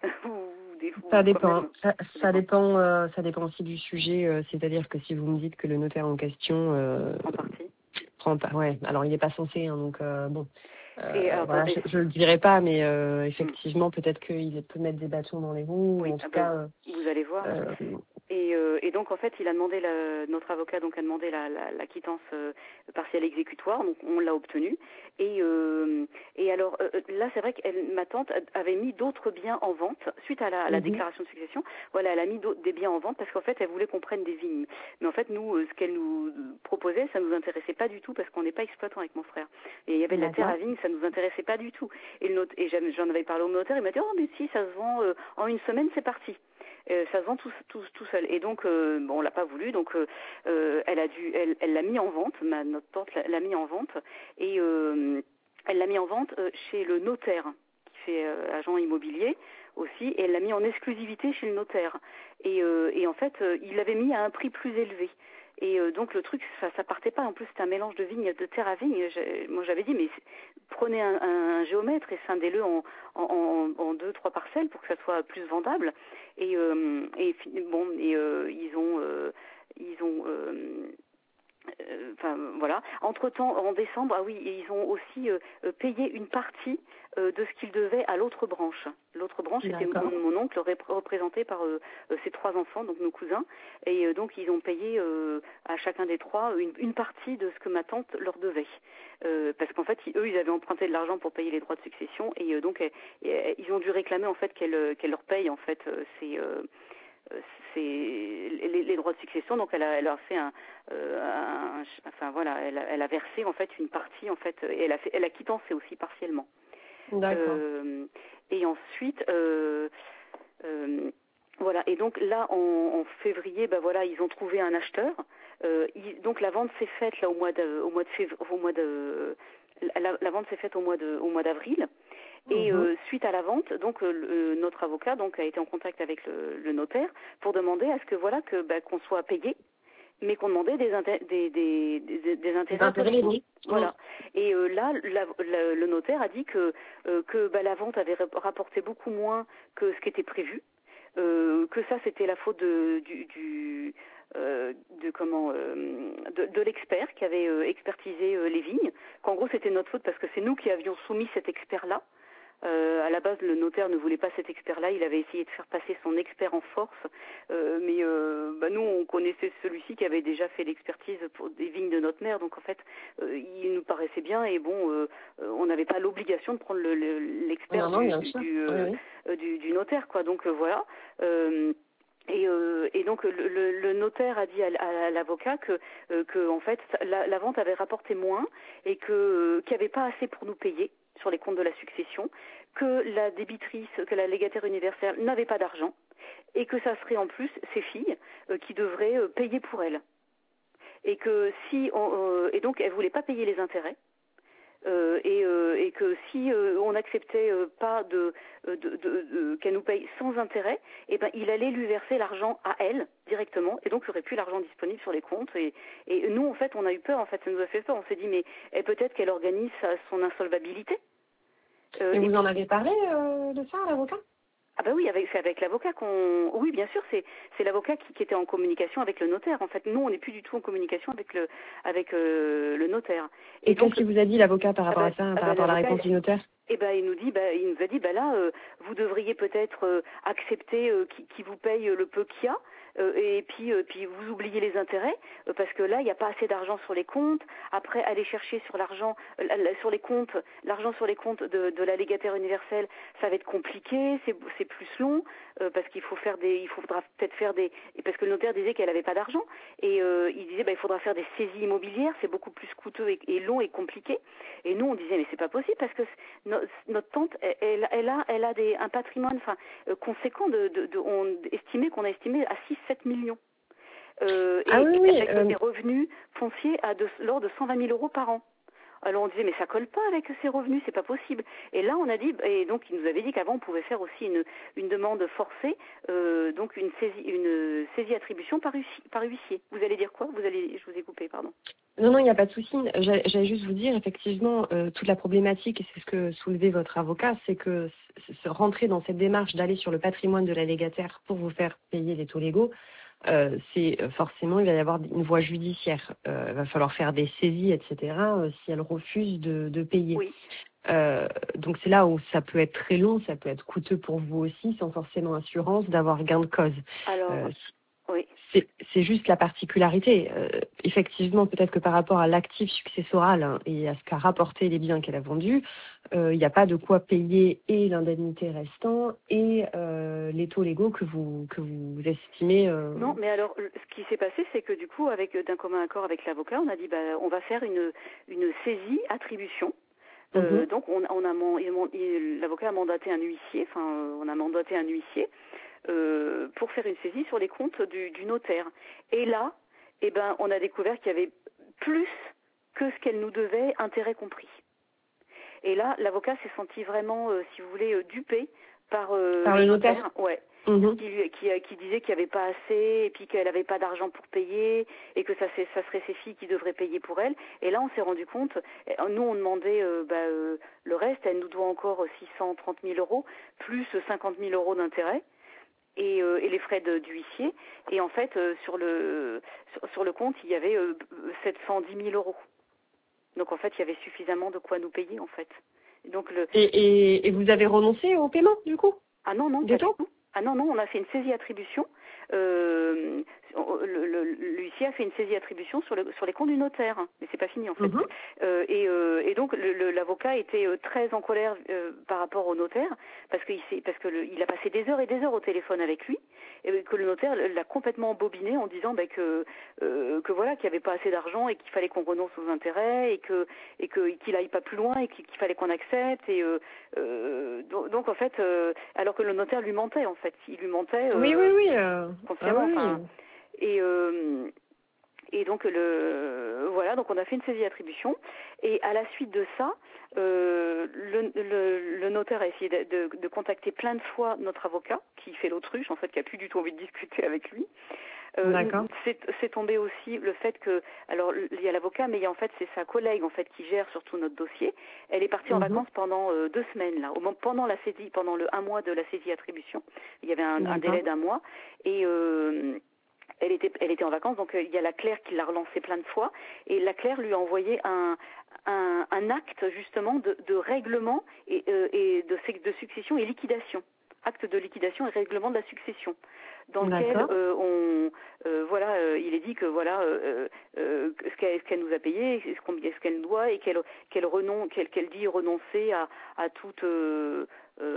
Des fois, Ça dépend. même, Ça, ça dépend. Euh, ça dépend aussi du sujet. Euh, C'est-à-dire que si vous me dites que le notaire en question euh, en partie. prend pas. Ouais. Alors il n'est pas censé. Hein, donc euh, bon. Euh, Et, alors, voilà. attendez. Je, je le dirai pas, mais euh, effectivement, peut-être qu'il peut mettre des bâtons dans les roues. Oui, En tout ah ben, cas. Euh, vous allez voir. euh, Et, euh, et donc en fait, il a demandé la, notre avocat donc a demandé la, la, la quittance euh, partielle exécutoire, donc on l'a obtenue. Et, euh, et alors euh, là, c'est vrai que elle, ma tante avait mis d'autres biens en vente suite à la, à la mhm. déclaration de succession. Voilà, elle a mis des biens en vente parce qu'en fait, elle voulait qu'on prenne des vignes. Mais en fait, nous, euh, ce qu'elle nous proposait, ça nous intéressait pas du tout parce qu'on n'est pas exploitant avec mon frère. Et il y avait de la terre à vigne, ça nous intéressait pas du tout. Et, le not- et j'en avais parlé au notaire, il m'a dit oh mais si, ça se vend euh, en une semaine, c'est parti. Euh, ça se vend tout, tout, tout seul. Et donc, euh, bon, on l'a pas voulu, donc euh, euh, elle a dû, elle, elle l'a mis en vente. Ma notre tante l'a, l'a mis en vente et euh, elle l'a mis en vente euh, chez le notaire qui fait euh, agent immobilier aussi, et elle l'a mis en exclusivité chez le notaire. Et, euh, et en fait, euh, il l'avait mis à un prix plus élevé. Et euh, donc le truc, ça, ça partait pas. En plus, c'était un mélange de vigne, de terre à vigne. J'ai, moi, j'avais dit, mais prenez un, un géomètre et scindez-le en, en, en, en deux, trois parcelles pour que ça soit plus vendable. Et, euh, et bon, et euh, ils ont, euh, ils ont. Euh, Enfin euh, voilà. Entre-temps, en décembre, ah oui, ils ont aussi euh, payé une partie euh, de ce qu'ils devaient à l'autre branche. L'autre branche était mon, mon oncle, représenté par euh, ses trois enfants, donc nos cousins, et euh, donc ils ont payé euh, à chacun des trois une, une partie de ce que ma tante leur devait. Euh, parce qu'en fait, ils, eux, ils avaient emprunté de l'argent pour payer les droits de succession, et euh, donc et, et, ils ont dû réclamer en fait qu'elle qu'elle leur paye en fait euh, ces euh, c'est les, les droits de succession. Donc elle a, elle a fait un, euh, un enfin voilà, elle a, elle a versé en fait une partie en fait, et elle a fait, elle a quittancé aussi partiellement. D'accord. Euh, et ensuite, euh, euh, voilà. Et donc là, en, en février, ben voilà, ils ont trouvé un acheteur. Euh, ils, donc la vente s'est faite là au mois de, au mois de février, au mois de, la, la vente s'est faite au mois de, au mois d'avril. Et euh, suite à la vente, donc euh, le, notre avocat donc a été en contact avec le, le notaire pour demander à ce que voilà que bah, qu'on soit payé, mais qu'on demandait des, inter- des, des, des, des intérêts. Intérêt, oui. Voilà. Et euh, là, la, la, le notaire a dit que euh, que bah, la vente avait rapporté beaucoup moins que ce qui était prévu, euh, que ça c'était la faute de, du, du euh, de comment euh, de, de l'expert qui avait euh, expertisé euh, les vignes, qu'en gros c'était notre faute parce que c'est nous qui avions soumis cet expert-là. Euh, à la base, le notaire ne voulait pas cet expert-là. Il avait essayé de faire passer son expert en force, euh, mais euh, bah, nous, on connaissait celui-ci qui avait déjà fait l'expertise pour des vignes de notre mère. Donc en fait, euh, il nous paraissait bien et bon, euh, on n'avait pas l'obligation de prendre le, le, l'expert non, du, non, du, du, euh, oui, oui. du, du notaire, quoi. Donc euh, voilà. Euh, Et, euh, et donc le, le, le notaire a dit à, à l'avocat que, euh, que en fait la, la vente avait rapporté moins et que euh, qu'il n'y avait pas assez pour nous payer sur les comptes de la succession, que la débitrice, que la légataire universelle n'avait pas d'argent et que ça serait en plus ses filles euh, qui devraient euh, payer pour elle. Et que si on, euh, et donc elle voulait pas payer les intérêts. Euh, et, euh, et que si euh, on n'acceptait euh, pas de, de, de, de qu'elle nous paye sans intérêt, eh ben il allait lui verser l'argent à elle directement, et donc il n'y aurait plus l'argent disponible sur les comptes. Et, et nous en fait on a eu peur, en fait ça nous a fait peur. On s'est dit mais et peut-être qu'elle organise sa, son insolvabilité. Euh, et vous et en avez parlé euh, de ça à l'avocat? Ah bah oui, avec, c'est avec l'avocat qu'on... Oui, bien sûr, c'est, c'est l'avocat qui, qui était en communication avec le notaire. En fait, nous, on n'est plus du tout en communication avec le, avec, euh, le notaire. Et, et donc, qu'est-ce qu'il vous a dit, l'avocat, par rapport ah bah, à ça, ah par bah, rapport à la réponse du notaire? Eh ben, il nous dit, bah, il nous a dit, bah là, euh, vous devriez peut-être euh, accepter euh, qui, qui vous paye le peu qu'il y a. Euh, et puis, euh, puis vous oubliez les intérêts euh, parce que là, il n'y a pas assez d'argent sur les comptes. Après, aller chercher sur l'argent, euh, sur les comptes, l'argent sur les comptes de, de la légataire universelle, ça va être compliqué, c'est, c'est plus long euh, parce qu'il faut faire des, il faudra peut-être faire des, parce que le notaire disait qu'elle n'avait pas d'argent et euh, il disait, bah, il faudra faire des saisies immobilières, c'est beaucoup plus coûteux et, et long et compliqué. Et nous, on disait, mais c'est pas possible parce que no, notre tante, elle, elle a, elle a des, un patrimoine, enfin, euh, conséquent de, de, de, on estimait qu'on a estimé à six sept millions. Euh, et, ah oui, et avec euh... des revenus fonciers à de, l'ordre de cent vingt mille euros par an. Alors on disait mais ça colle pas avec ses revenus, c'est pas possible. Et là on a dit, et donc il nous avait dit qu'avant on pouvait faire aussi une, une demande forcée, euh, donc une saisie, une saisie attribution par, par huissier. Vous allez dire quoi? Vous allez, je vous ai coupé, pardon. Non, non, il n'y a pas de souci. J'allais j'allais juste vous dire, effectivement, euh, toute la problématique, et c'est ce que soulevait votre avocat, c'est que se rentrer dans cette démarche d'aller sur le patrimoine de la légataire pour vous faire payer les taux légaux, euh, c'est forcément, il va y avoir une voie judiciaire. Euh, il va falloir faire des saisies, et cetera, euh, si elle refuse de, de payer. Oui. Euh, donc c'est là où ça peut être très long, ça peut être coûteux pour vous aussi, sans forcément assurance d'avoir gain de cause. Alors, Euh, oui. C'est juste la particularité. Euh, effectivement, peut-être que par rapport à l'actif successoral hein, et à ce qu'a rapporté les biens qu'elle a vendus, euh, il n'y a pas de quoi payer et l'indemnité restant et euh, les taux légaux que vous que vous estimez. Euh... Non, mais alors ce qui s'est passé, c'est que du coup, avec d'un commun accord avec l'avocat, on a dit bah on va faire une une saisie attribution. Euh, Mm-hmm. donc on, on a l'avocat a mandaté un huissier, enfin on a mandaté un huissier euh, pour faire une saisie sur les comptes du, du notaire. Et là, eh ben on a découvert qu'il y avait plus que ce qu'elle nous devait, intérêt compris. Et là, l'avocat s'est senti vraiment, euh, si vous voulez, euh, dupé par, euh, par le notaire. notaire. Ouais. Mmh. Qui, lui, qui, qui disait qu'il n'y avait pas assez, et puis qu'elle n'avait pas d'argent pour payer, et que ça, ça serait ses filles qui devraient payer pour elle. Et là, on s'est rendu compte, nous, on demandait euh, bah, euh, le reste, elle nous doit encore six cent trente mille euros, plus cinquante mille euros d'intérêt, et, euh, et les frais de, du huissier. Et en fait, euh, sur, le, sur, sur le compte, il y avait euh, sept cent dix mille euros. Donc, en fait, il y avait suffisamment de quoi nous payer, en fait. Donc, le... et, et, et vous avez renoncé au paiement, du coup? Ah non, non, Des pas du taux? tout. Ah non, non, on a fait une saisie attribution. Euh, le, le, l'huissier a fait une saisie attribution sur, le, sur les comptes du notaire, mais c'est pas fini en fait. Mmh. Euh, et, euh, et donc le, le, l'avocat était euh, très en colère euh, par rapport au notaire parce qu'il s'est, parce que le, il a passé des heures et des heures au téléphone avec lui et que le notaire l'a complètement embobiné en disant bah, que euh, que voilà qu'il n'y avait pas assez d'argent et qu'il fallait qu'on renonce aux intérêts et que et que qu'il aille pas plus loin et qu'il, qu'il fallait qu'on accepte et euh, euh, donc, donc en fait euh, alors que le notaire lui mentait en fait, il lui mentait. Euh, Oui, oui, oui. Euh... consciemment, ah, oui, enfin, oui. et euh, et donc le voilà, donc on a fait une saisie attribution et à la suite de ça, euh, le, le, le notaire a essayé de, de, de contacter plein de fois notre avocat qui fait l'autruche en fait, qui a plus du tout envie de discuter avec lui. Euh, D'accord. c'est, c'est tombé aussi le fait que, alors il y a l'avocat, mais il y a en fait c'est sa collègue en fait qui gère surtout notre dossier. Elle est partie en Mmh. vacances pendant euh, deux semaines là, au moment, pendant la saisie, pendant le un mois de la saisie attribution. Il y avait un, un délai d'un mois et euh, elle était, elle était en vacances, donc euh, il y a la Claire qui l'a relancé plein de fois et la Claire lui a envoyé un, un, un acte justement de, de règlement et, euh, et de, de succession et liquidation. Acte de liquidation et règlement de la succession, dans lequel euh, on, euh, voilà, euh, il est dit que voilà euh, euh, ce qu'elle, ce qu'elle nous a payé, ce, qu'on, ce qu'elle doit et qu'elle, qu'elle renonce, qu'elle, qu'elle dit renoncer à, à toute, euh,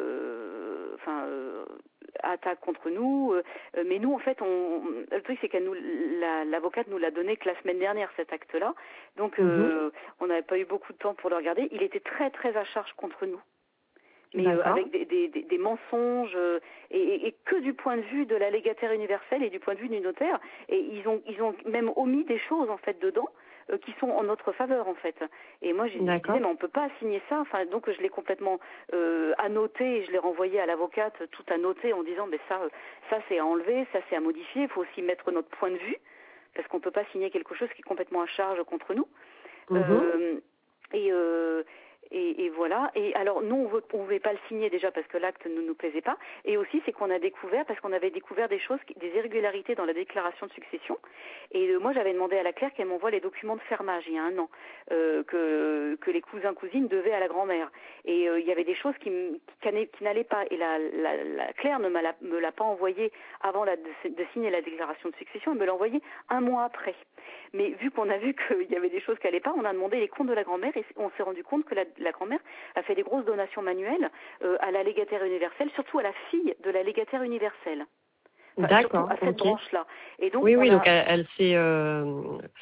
euh, enfin, euh, attaque contre nous. Euh, mais nous, en fait, on, le truc c'est qu'elle nous, la, l'avocate nous l'a donné que la semaine dernière cet acte-là, donc euh, mmh. on n'avait pas eu beaucoup de temps pour le regarder. Il était très très à charge contre nous. Mais euh, avec des, des, des, des mensonges euh, et, et, et que du point de vue de la légataire universelle et du point de vue du notaire. Et ils ont, ils ont même omis des choses en fait dedans euh, qui sont en notre faveur en fait. Et moi je disais mais on peut pas signer ça. Enfin donc je l'ai complètement euh, annoté et je l'ai renvoyé à l'avocate tout annoté en disant mais ça, ça c'est à enlever, ça c'est à modifier. Il faut aussi mettre notre point de vue parce qu'on peut pas signer quelque chose qui est complètement à charge contre nous. Mmh. Euh, et euh, Et, et voilà. Et alors, nous, on ne pouvait pas le signer déjà parce que l'acte ne nous plaisait pas. Et aussi, c'est qu'on a découvert, parce qu'on avait découvert des choses, des irrégularités dans la déclaration de succession. Et euh, moi, j'avais demandé à la Claire qu'elle m'envoie les documents de fermage il y a un an, euh, que, que les cousins-cousines devaient à la grand-mère. Et euh, il y avait des choses qui, qui, qui n'allaient pas. Et la, la, la Claire ne me l'a, me l'a pas envoyé avant la, de, de signer la déclaration de succession. Elle me l'a envoyé un mois après. Mais vu qu'on a vu qu'il y avait des choses qui n'allaient pas, on a demandé les comptes de la grand-mère et on s'est rendu compte que la, la grand-mère a fait des grosses donations manuelles euh, à la légataire universelle, surtout à la fille de la légataire universelle. Enfin, D'accord. Surtout à cette okay. branche-là. Et donc, oui, on oui, a... donc elle, elle s'est... Euh...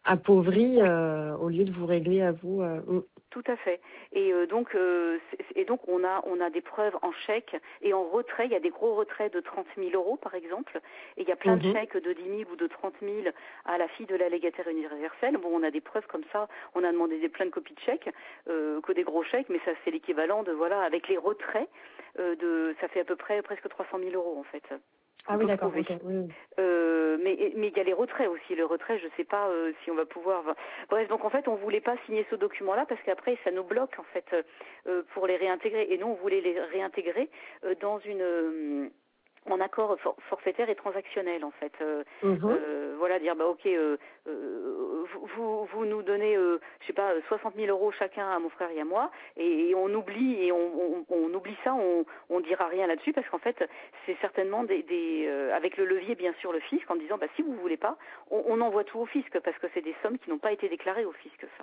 appauvri euh, au lieu de vous régler à vous. Euh, mm. Tout à fait. Et euh, donc, euh, et donc on a on a des preuves en chèque et en retrait. Il y a des gros retraits de trente mille euros, par exemple. Et il y a plein de Mhm. chèques de dix mille ou de trente mille à la fille de l'allégataire universel. Bon, on a des preuves comme ça. On a demandé des plein de copies de chèques, euh, que des gros chèques, mais ça c'est l'équivalent de voilà avec les retraits euh, de ça fait à peu près presque trois cent mille euros en fait. Ah On oui, peut d'accord. prouver. Ok. Oui. Euh, mais mais il y a les retraits aussi. Le retrait, je ne sais pas euh, si on va pouvoir. Bref, donc en fait, on voulait pas signer ce document-là parce qu'après, ça nous bloque en fait euh, pour les réintégrer. Et nous, on voulait les réintégrer euh, dans une euh, en accord for- forfaitaire et transactionnel en fait. Euh, Mhm. euh, voilà, dire bah ok, euh, euh, vous, vous vous nous donnez, euh, je sais pas, soixante mille euros chacun à mon frère et à moi, et, et on oublie et on, on, on oublie ça, on on dira rien là-dessus parce qu'en fait c'est certainement des, des euh, avec le levier bien sûr le fisc en disant bah si vous voulez pas, on, on envoie tout au fisc parce que c'est des sommes qui n'ont pas été déclarées au fisc ça.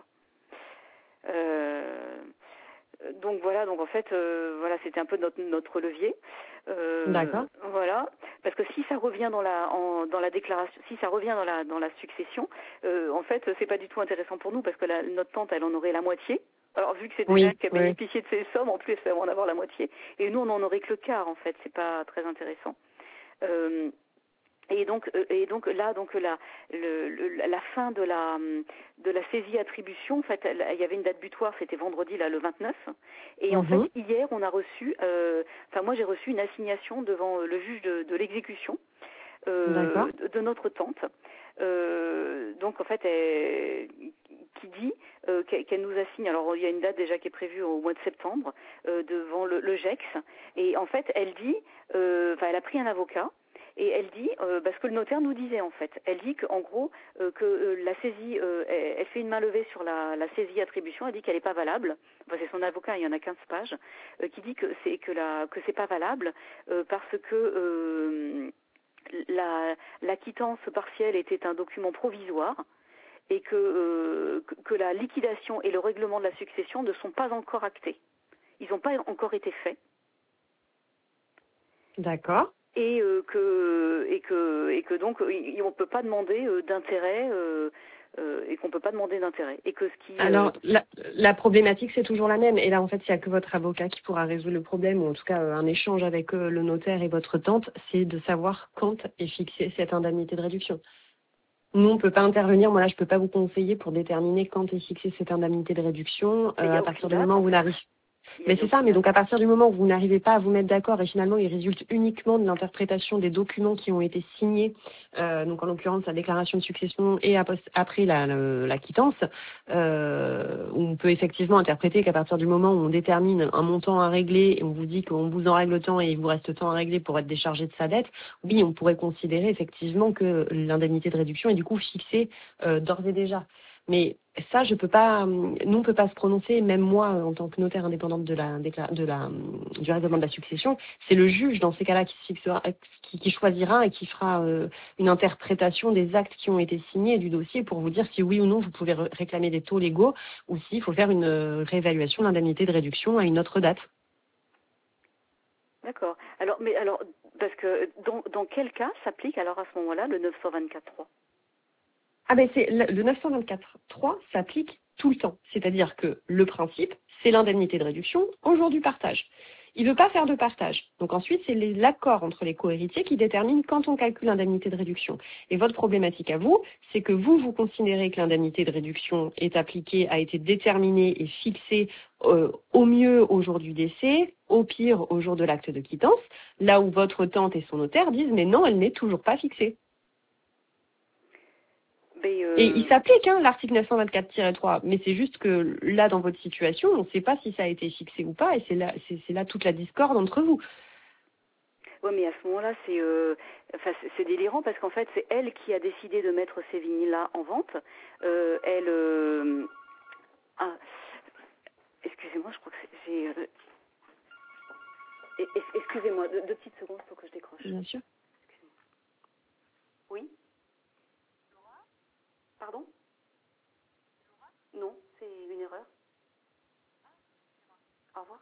Euh, donc voilà, donc en fait, euh, voilà, c'était un peu notre, notre levier. Euh, D'accord. voilà, parce que si ça revient dans la en, dans la déclaration, si ça revient dans la dans la succession, euh, en fait, c'est pas du tout intéressant pour nous parce que la, notre tante, elle en aurait la moitié. Alors vu que c'est déjà Oui. elle qui a Oui. bénéficié de ces sommes, en plus, elle va en avoir la moitié. Et nous, on n'en aurait que le quart, en fait. C'est pas très intéressant. Euh, Et donc, euh, et donc là, donc la, le, le, la fin de la de la saisie attribution, en fait, elle- il y avait une date butoir, c'était vendredi là, le vingt-neuf. Et en fait, Mhm. hier, on a reçu, euh, enfin moi j'ai reçu une assignation devant le juge de, de l'exécution D'accord. euh, de, de notre tante. Euh, donc en fait, elle, qui dit euh, qu'elle qu'elle nous assigne. Alors il y a une date déjà qui est prévue au mois de septembre euh, devant le, le G E X. Et en fait, elle dit, euh, enfin, elle a pris un avocat. Et elle dit, euh, parce que le notaire nous disait en fait, elle dit qu'en gros euh, que euh, la saisie, euh, elle, elle fait une main levée sur la, la saisie attribution, elle dit qu'elle n'est pas valable. Enfin, c'est son avocat, il y en a quinze pages, euh, qui dit que c'est que la que c'est pas valable euh, parce que euh, la, la quittance partielle était un document provisoire et que, euh, que que la liquidation et le règlement de la succession ne sont pas encore actés. Ils n'ont pas encore été faits. D'accord. Et euh, que et que et que donc y- on peut pas demander euh, d'intérêt euh, euh, et qu'on peut pas demander d'intérêt et que ce qui euh, Alors, la, la problématique, c'est toujours la même. Et là, en fait, il n'y a que votre avocat qui pourra résoudre le problème, ou en tout cas euh, un échange avec euh, le notaire et votre tante, c'est de savoir quand est fixée cette indemnité de réduction. Nous, on ne peut pas intervenir. Moi, là, je ne peux pas vous conseiller pour déterminer quand est fixée cette indemnité de réduction il euh, y à a aucune partir du date moment en où vous fait. n'arrivez. Il y a, Mais il y a c'est ça, aucune mais date. donc à partir du moment où vous n'arrivez pas à vous mettre d'accord et finalement il résulte uniquement de l'interprétation des documents qui ont été signés, euh, donc en l'occurrence la déclaration de succession et ap- après la, la, la quittance, euh, on peut effectivement interpréter qu'à partir du moment où on détermine un montant à régler et on vous dit qu'on vous en règle tant et il vous reste tant à régler pour être déchargé de sa dette, oui, on pourrait considérer effectivement que l'indemnité de réduction est du coup fixée euh, d'ores et déjà. Mais ça, je peux pas, nous on peut pas se prononcer, même moi en tant que notaire indépendante de la, décla- de la, du règlement de la succession, c'est le juge dans ces cas-là qui, se fixera, qui, qui choisira et qui fera euh, une interprétation des actes qui ont été signés du dossier pour vous dire si oui ou non vous pouvez ré- réclamer des taux légaux ou s'il faut faire une euh, réévaluation de l'indemnité de réduction à une autre date. D'accord. Alors mais alors parce que dans dans quel cas s'applique alors à ce moment-là le neuf cent vingt-quatre point trois? Ah ben c'est le le neuf cent vingt-quatre point trois s'applique tout le temps. C'est-à-dire que le principe, c'est l'indemnité de réduction au jour du partage. Il ne veut pas faire de partage. Donc ensuite, c'est les- l'accord entre les cohéritiers qui détermine quand on calcule l'indemnité de réduction. Et votre problématique à vous, c'est que vous, vous considérez que l'indemnité de réduction est appliquée, a été déterminée et fixée euh, au mieux au jour du décès, au pire au jour de l'acte de quittance, là où votre tante et son notaire disent mais non, elle n'est toujours pas fixée. Mais Et il euh, s'applique, hein, l'article neuf cent vingt-quatre tiret trois, mais c'est juste que là, dans votre situation, on ne sait pas si ça a été fixé ou pas, et c'est là, c'est, c'est là toute la discorde entre vous. ouais, mais à ce moment-là, c'est euh, enfin, c'est c'est délirant parce qu'en fait, c'est elle qui a décidé de mettre ces vinyles-là en vente. Euh, elle, euh, ah, excusez-moi, je crois que c'est- j'ai, euh, es- es- excusez-moi, deux, deux petites secondes, il faut que je décroche. Bien sûr. Oui, pardon? Non, c'est une erreur. Au revoir.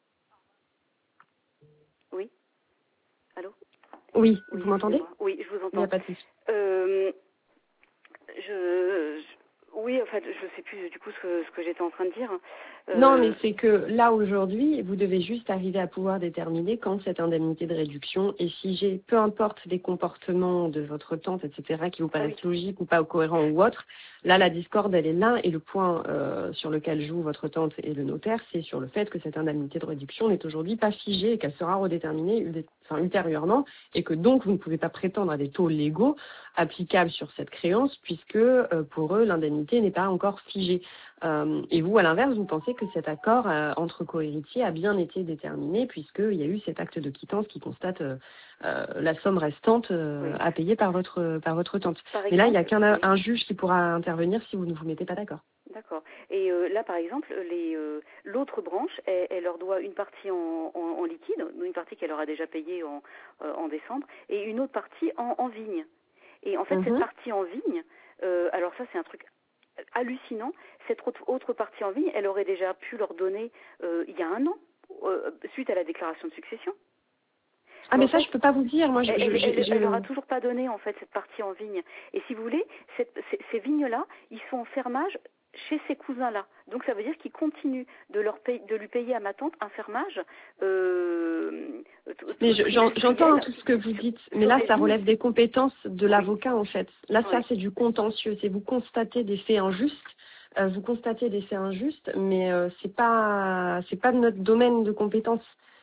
Oui, allô? Oui, Oui, vous m'entendez? excusez-moi. Oui, je vous Il n'y a entends. pas de souci. Euh, je, Oui, en fait, je ne sais plus du coup ce que, ce que j'étais en train de dire. Euh... Non, mais c'est que là, aujourd'hui, vous devez juste arriver à pouvoir déterminer quand cette indemnité de réduction est figée, peu importe des comportements de votre tante, et cetera, qui vous paraissent ah oui. logiques ou pas cohérents ou autres. Là, la discorde, elle est là, et le point euh, sur lequel joue votre tante et le notaire, c'est sur le fait que cette indemnité de réduction n'est aujourd'hui pas figée et qu'elle sera redéterminée enfin, ultérieurement, et que donc vous ne pouvez pas prétendre à des taux légaux applicables sur cette créance, puisque euh, pour eux, l'indemnité n'est pas encore figée. Euh, et vous, à l'inverse, vous pensez que cet accord euh, entre cohéritiers a bien été déterminé puisqu'il y a eu cet acte de quittance qui constate euh, euh, la somme restante euh, oui. à payer par votre, par votre tante. Par exemple, mais là, il n'y a qu'un oui. un juge qui pourra intervenir si vous ne vous mettez pas d'accord. D'accord. Et euh, là, par exemple, les, euh, l'autre branche, elle, elle leur doit une partie en, en, en liquide, une partie qu'elle leur a déjà payée en, euh, en décembre, et une autre partie en, en vigne. Et en fait, mm-hmm. cette partie en vigne, euh, alors ça, c'est un truc hallucinant. Cette autre partie en vigne, elle aurait déjà pu leur donner euh, il y a un an, euh, suite à la déclaration de succession. Ah, mais, mais ça, fait, je peux pas vous dire. Moi, je, elle, je, elle, je, elle, je... elle leur a toujours pas donné en fait cette partie en vigne. Et si vous voulez, cette, ces, ces vignes-là, ils sont en fermage chez ces cousins-là. Donc ça veut dire qu'ils continuent de leur payer, de lui payer à ma tante un fermage. Euh, mais je, j'en, j'entends tout ce que vous dites, mais là, ça relève des compétences de oui. l'avocat en fait. Là, oui. ça, c'est du contentieux. C'est vous constatez des faits injustes. Euh, vous constatez des faits injustes, mais euh, c'est pas, c'est pas de notre domaine de compétences.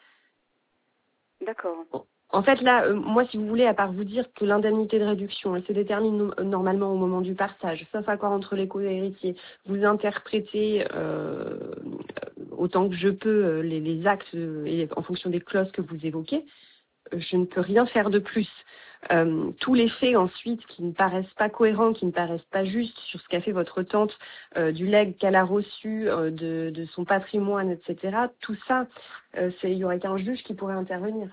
D'accord. En fait, là, euh, moi, si vous voulez, à part vous dire que l'indemnité de réduction, elle se détermine no- normalement au moment du partage, sauf accord entre les co-héritiers, vous interprétez euh, autant que je peux euh, les, les actes euh, et en fonction des clauses que vous évoquez, euh, je ne peux rien faire de plus. Euh, tous les faits ensuite qui ne paraissent pas cohérents, qui ne paraissent pas justes sur ce qu'a fait votre tante, euh, du legs qu'elle a reçu, euh, de, de son patrimoine, et cetera, tout ça, euh, c'est, il y aurait qu'un juge qui pourrait intervenir.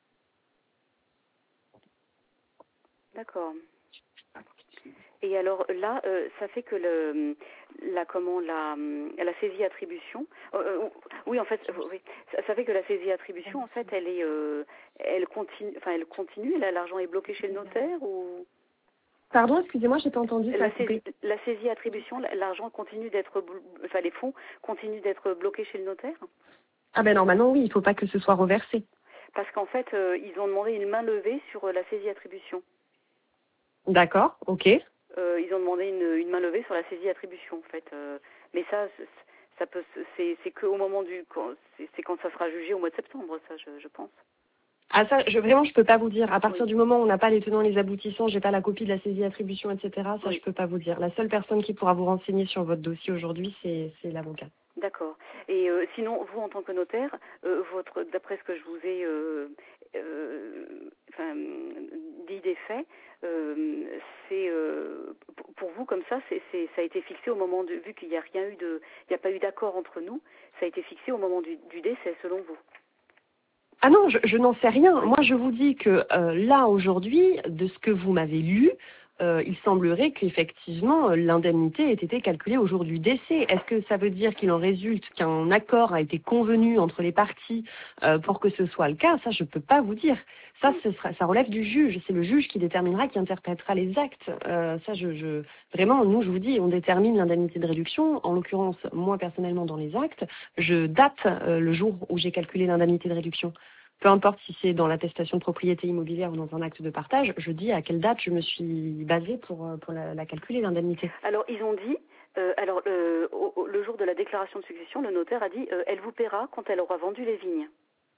D'accord. Et alors là, euh, ça fait que le, la comment la, la saisie attribution, euh, euh, oui en fait, euh, oui, ça, ça fait que la saisie attribution en fait, elle est, euh, elle continue, enfin elle continue. Là, l'argent est bloqué chez le notaire ou Pardon, excusez-moi, j'ai pas entendu ça. La saisie, la saisie attribution, l'argent continue d'être, enfin les fonds continuent d'être bloqués chez le notaire. Ah ben normalement oui, il faut pas que ce soit reversé. Parce qu'en fait, euh, ils ont demandé une main levée sur euh, la saisie attribution. D'accord, ok. Euh, ils ont demandé une, une main levée sur la saisie attribution en fait. Euh, mais ça, ça peut, c'est, c'est que au moment du, c'est, c'est quand ça sera jugé au mois de septembre, ça, je, je pense. Ah ça, je, vraiment, je peux pas vous dire. À partir oui. du moment où on n'a pas les tenants et les aboutissants, j'ai pas la copie de la saisie attribution, et cetera. Ça, oui. je peux pas vous dire. La seule personne qui pourra vous renseigner sur votre dossier aujourd'hui, c'est, c'est l'avocat. D'accord. Et euh, sinon, vous en tant que notaire, euh, votre, d'après ce que je vous ai, euh, euh, enfin, dit des faits, euh, c'est euh, pour vous comme ça, c'est, c'est, ça a été fixé au moment de, vu qu'il n'y a rien eu de, il n'y a pas eu d'accord entre nous, ça a été fixé au moment du, du décès, selon vous. Ah non, je, je n'en sais rien. Moi, je vous dis que euh, là, aujourd'hui, de ce que vous m'avez lu, euh, il semblerait qu'effectivement, l'indemnité ait été calculée au jour du décès. Est-ce que ça veut dire qu'il en résulte qu'un accord a été convenu entre les parties euh, pour que ce soit le cas? Ça, je ne peux pas vous dire. Ça, ce sera, ça relève du juge. C'est le juge qui déterminera, qui interprétera les actes. Euh, ça, je, je, vraiment, nous, je vous dis, on détermine l'indemnité de réduction. En l'occurrence, moi, personnellement, dans les actes, je date euh, le jour où j'ai calculé l'indemnité de réduction. Peu importe si c'est dans l'attestation de propriété immobilière ou dans un acte de partage, je dis à quelle date je me suis basée pour, pour la, la calculer, l'indemnité. Alors, ils ont dit, euh, alors euh, au, le jour de la déclaration de succession, le notaire a dit, euh, elle vous paiera quand elle aura vendu les vignes.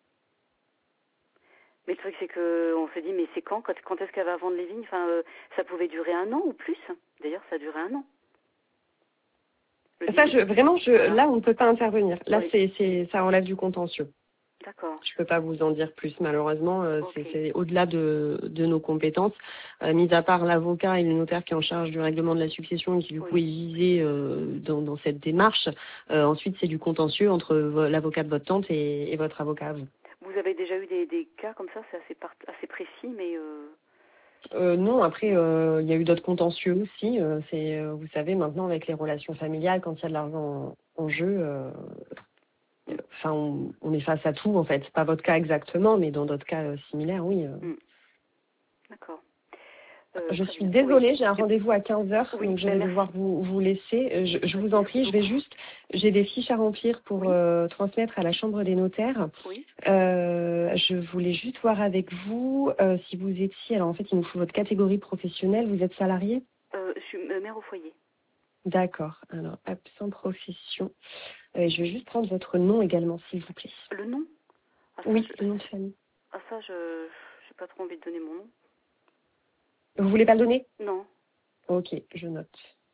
Mais le truc, c'est qu'on s'est dit, mais c'est quand, quand, quand est-ce qu'elle va vendre les vignes? Enfin, euh, ça pouvait durer un an ou plus. D'ailleurs, ça a duré un an. Ça, je, vraiment, je, voilà. Là, on ne peut pas intervenir. Là, oui. c'est, c'est, ça relève du contentieux. D'accord. Je ne peux pas vous en dire plus, malheureusement. Euh, okay. c'est, c'est au-delà de, de nos compétences. Euh, mis à part l'avocat et le notaire qui est en charge du règlement de la succession et qui, du coup, oui. est visé euh, dans, dans cette démarche, euh, ensuite, c'est du contentieux entre l'avocat de votre tante et, et votre avocat à vous. Vous avez déjà eu des, des cas comme ça? C'est assez, part, assez précis, mais... Euh... Euh, non, après, il euh, y a eu d'autres contentieux aussi. Euh, c'est, euh, vous savez, maintenant, avec les relations familiales, quand il y a de l'argent en, en jeu... Euh, Enfin, on, on est face à tout, en fait. Pas votre cas exactement, mais dans d'autres cas euh, similaires, oui. Euh. Mm. D'accord. Euh, Je très suis bien. désolée, Oui. j'ai un rendez-vous à quinze heures, Oui, donc je ben vais merci. devoir vous, vous laisser. Je, je vous en Merci prie, je vais beaucoup. juste, j'ai des fiches à remplir pour Oui. euh, transmettre à la Chambre des notaires. Oui. Euh, je voulais juste voir avec vous euh, si vous étiez, alors en fait, il nous faut votre catégorie professionnelle. Vous êtes salarié? Euh, je suis euh, mère au foyer. D'accord. Alors, absent profession. Euh, je vais juste prendre votre nom également, s'il vous plaît. Le nom? Ah ça, Oui, je, le nom de famille. ah, ça, je, j'ai pas trop envie de donner mon nom. Vous voulez pas le donner? Non. Ok, je note.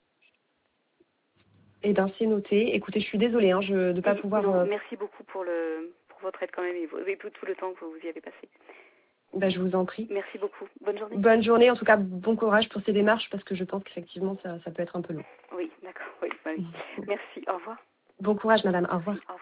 Eh bien, c'est noté. Écoutez, je suis désolée hein, je, de ne pas Et, pouvoir... non, euh, merci beaucoup pour le, pour votre aide quand même et, et tout, tout le temps que vous y avez passé. bah, je vous en prie. Merci beaucoup. Bonne journée. Bonne journée, en tout cas, bon courage pour ces démarches parce que je pense qu'effectivement, ça, ça peut être un peu long. Oui, d'accord. Oui, bah oui. Merci. Au revoir. Bon courage, madame. Au revoir. Merci. Au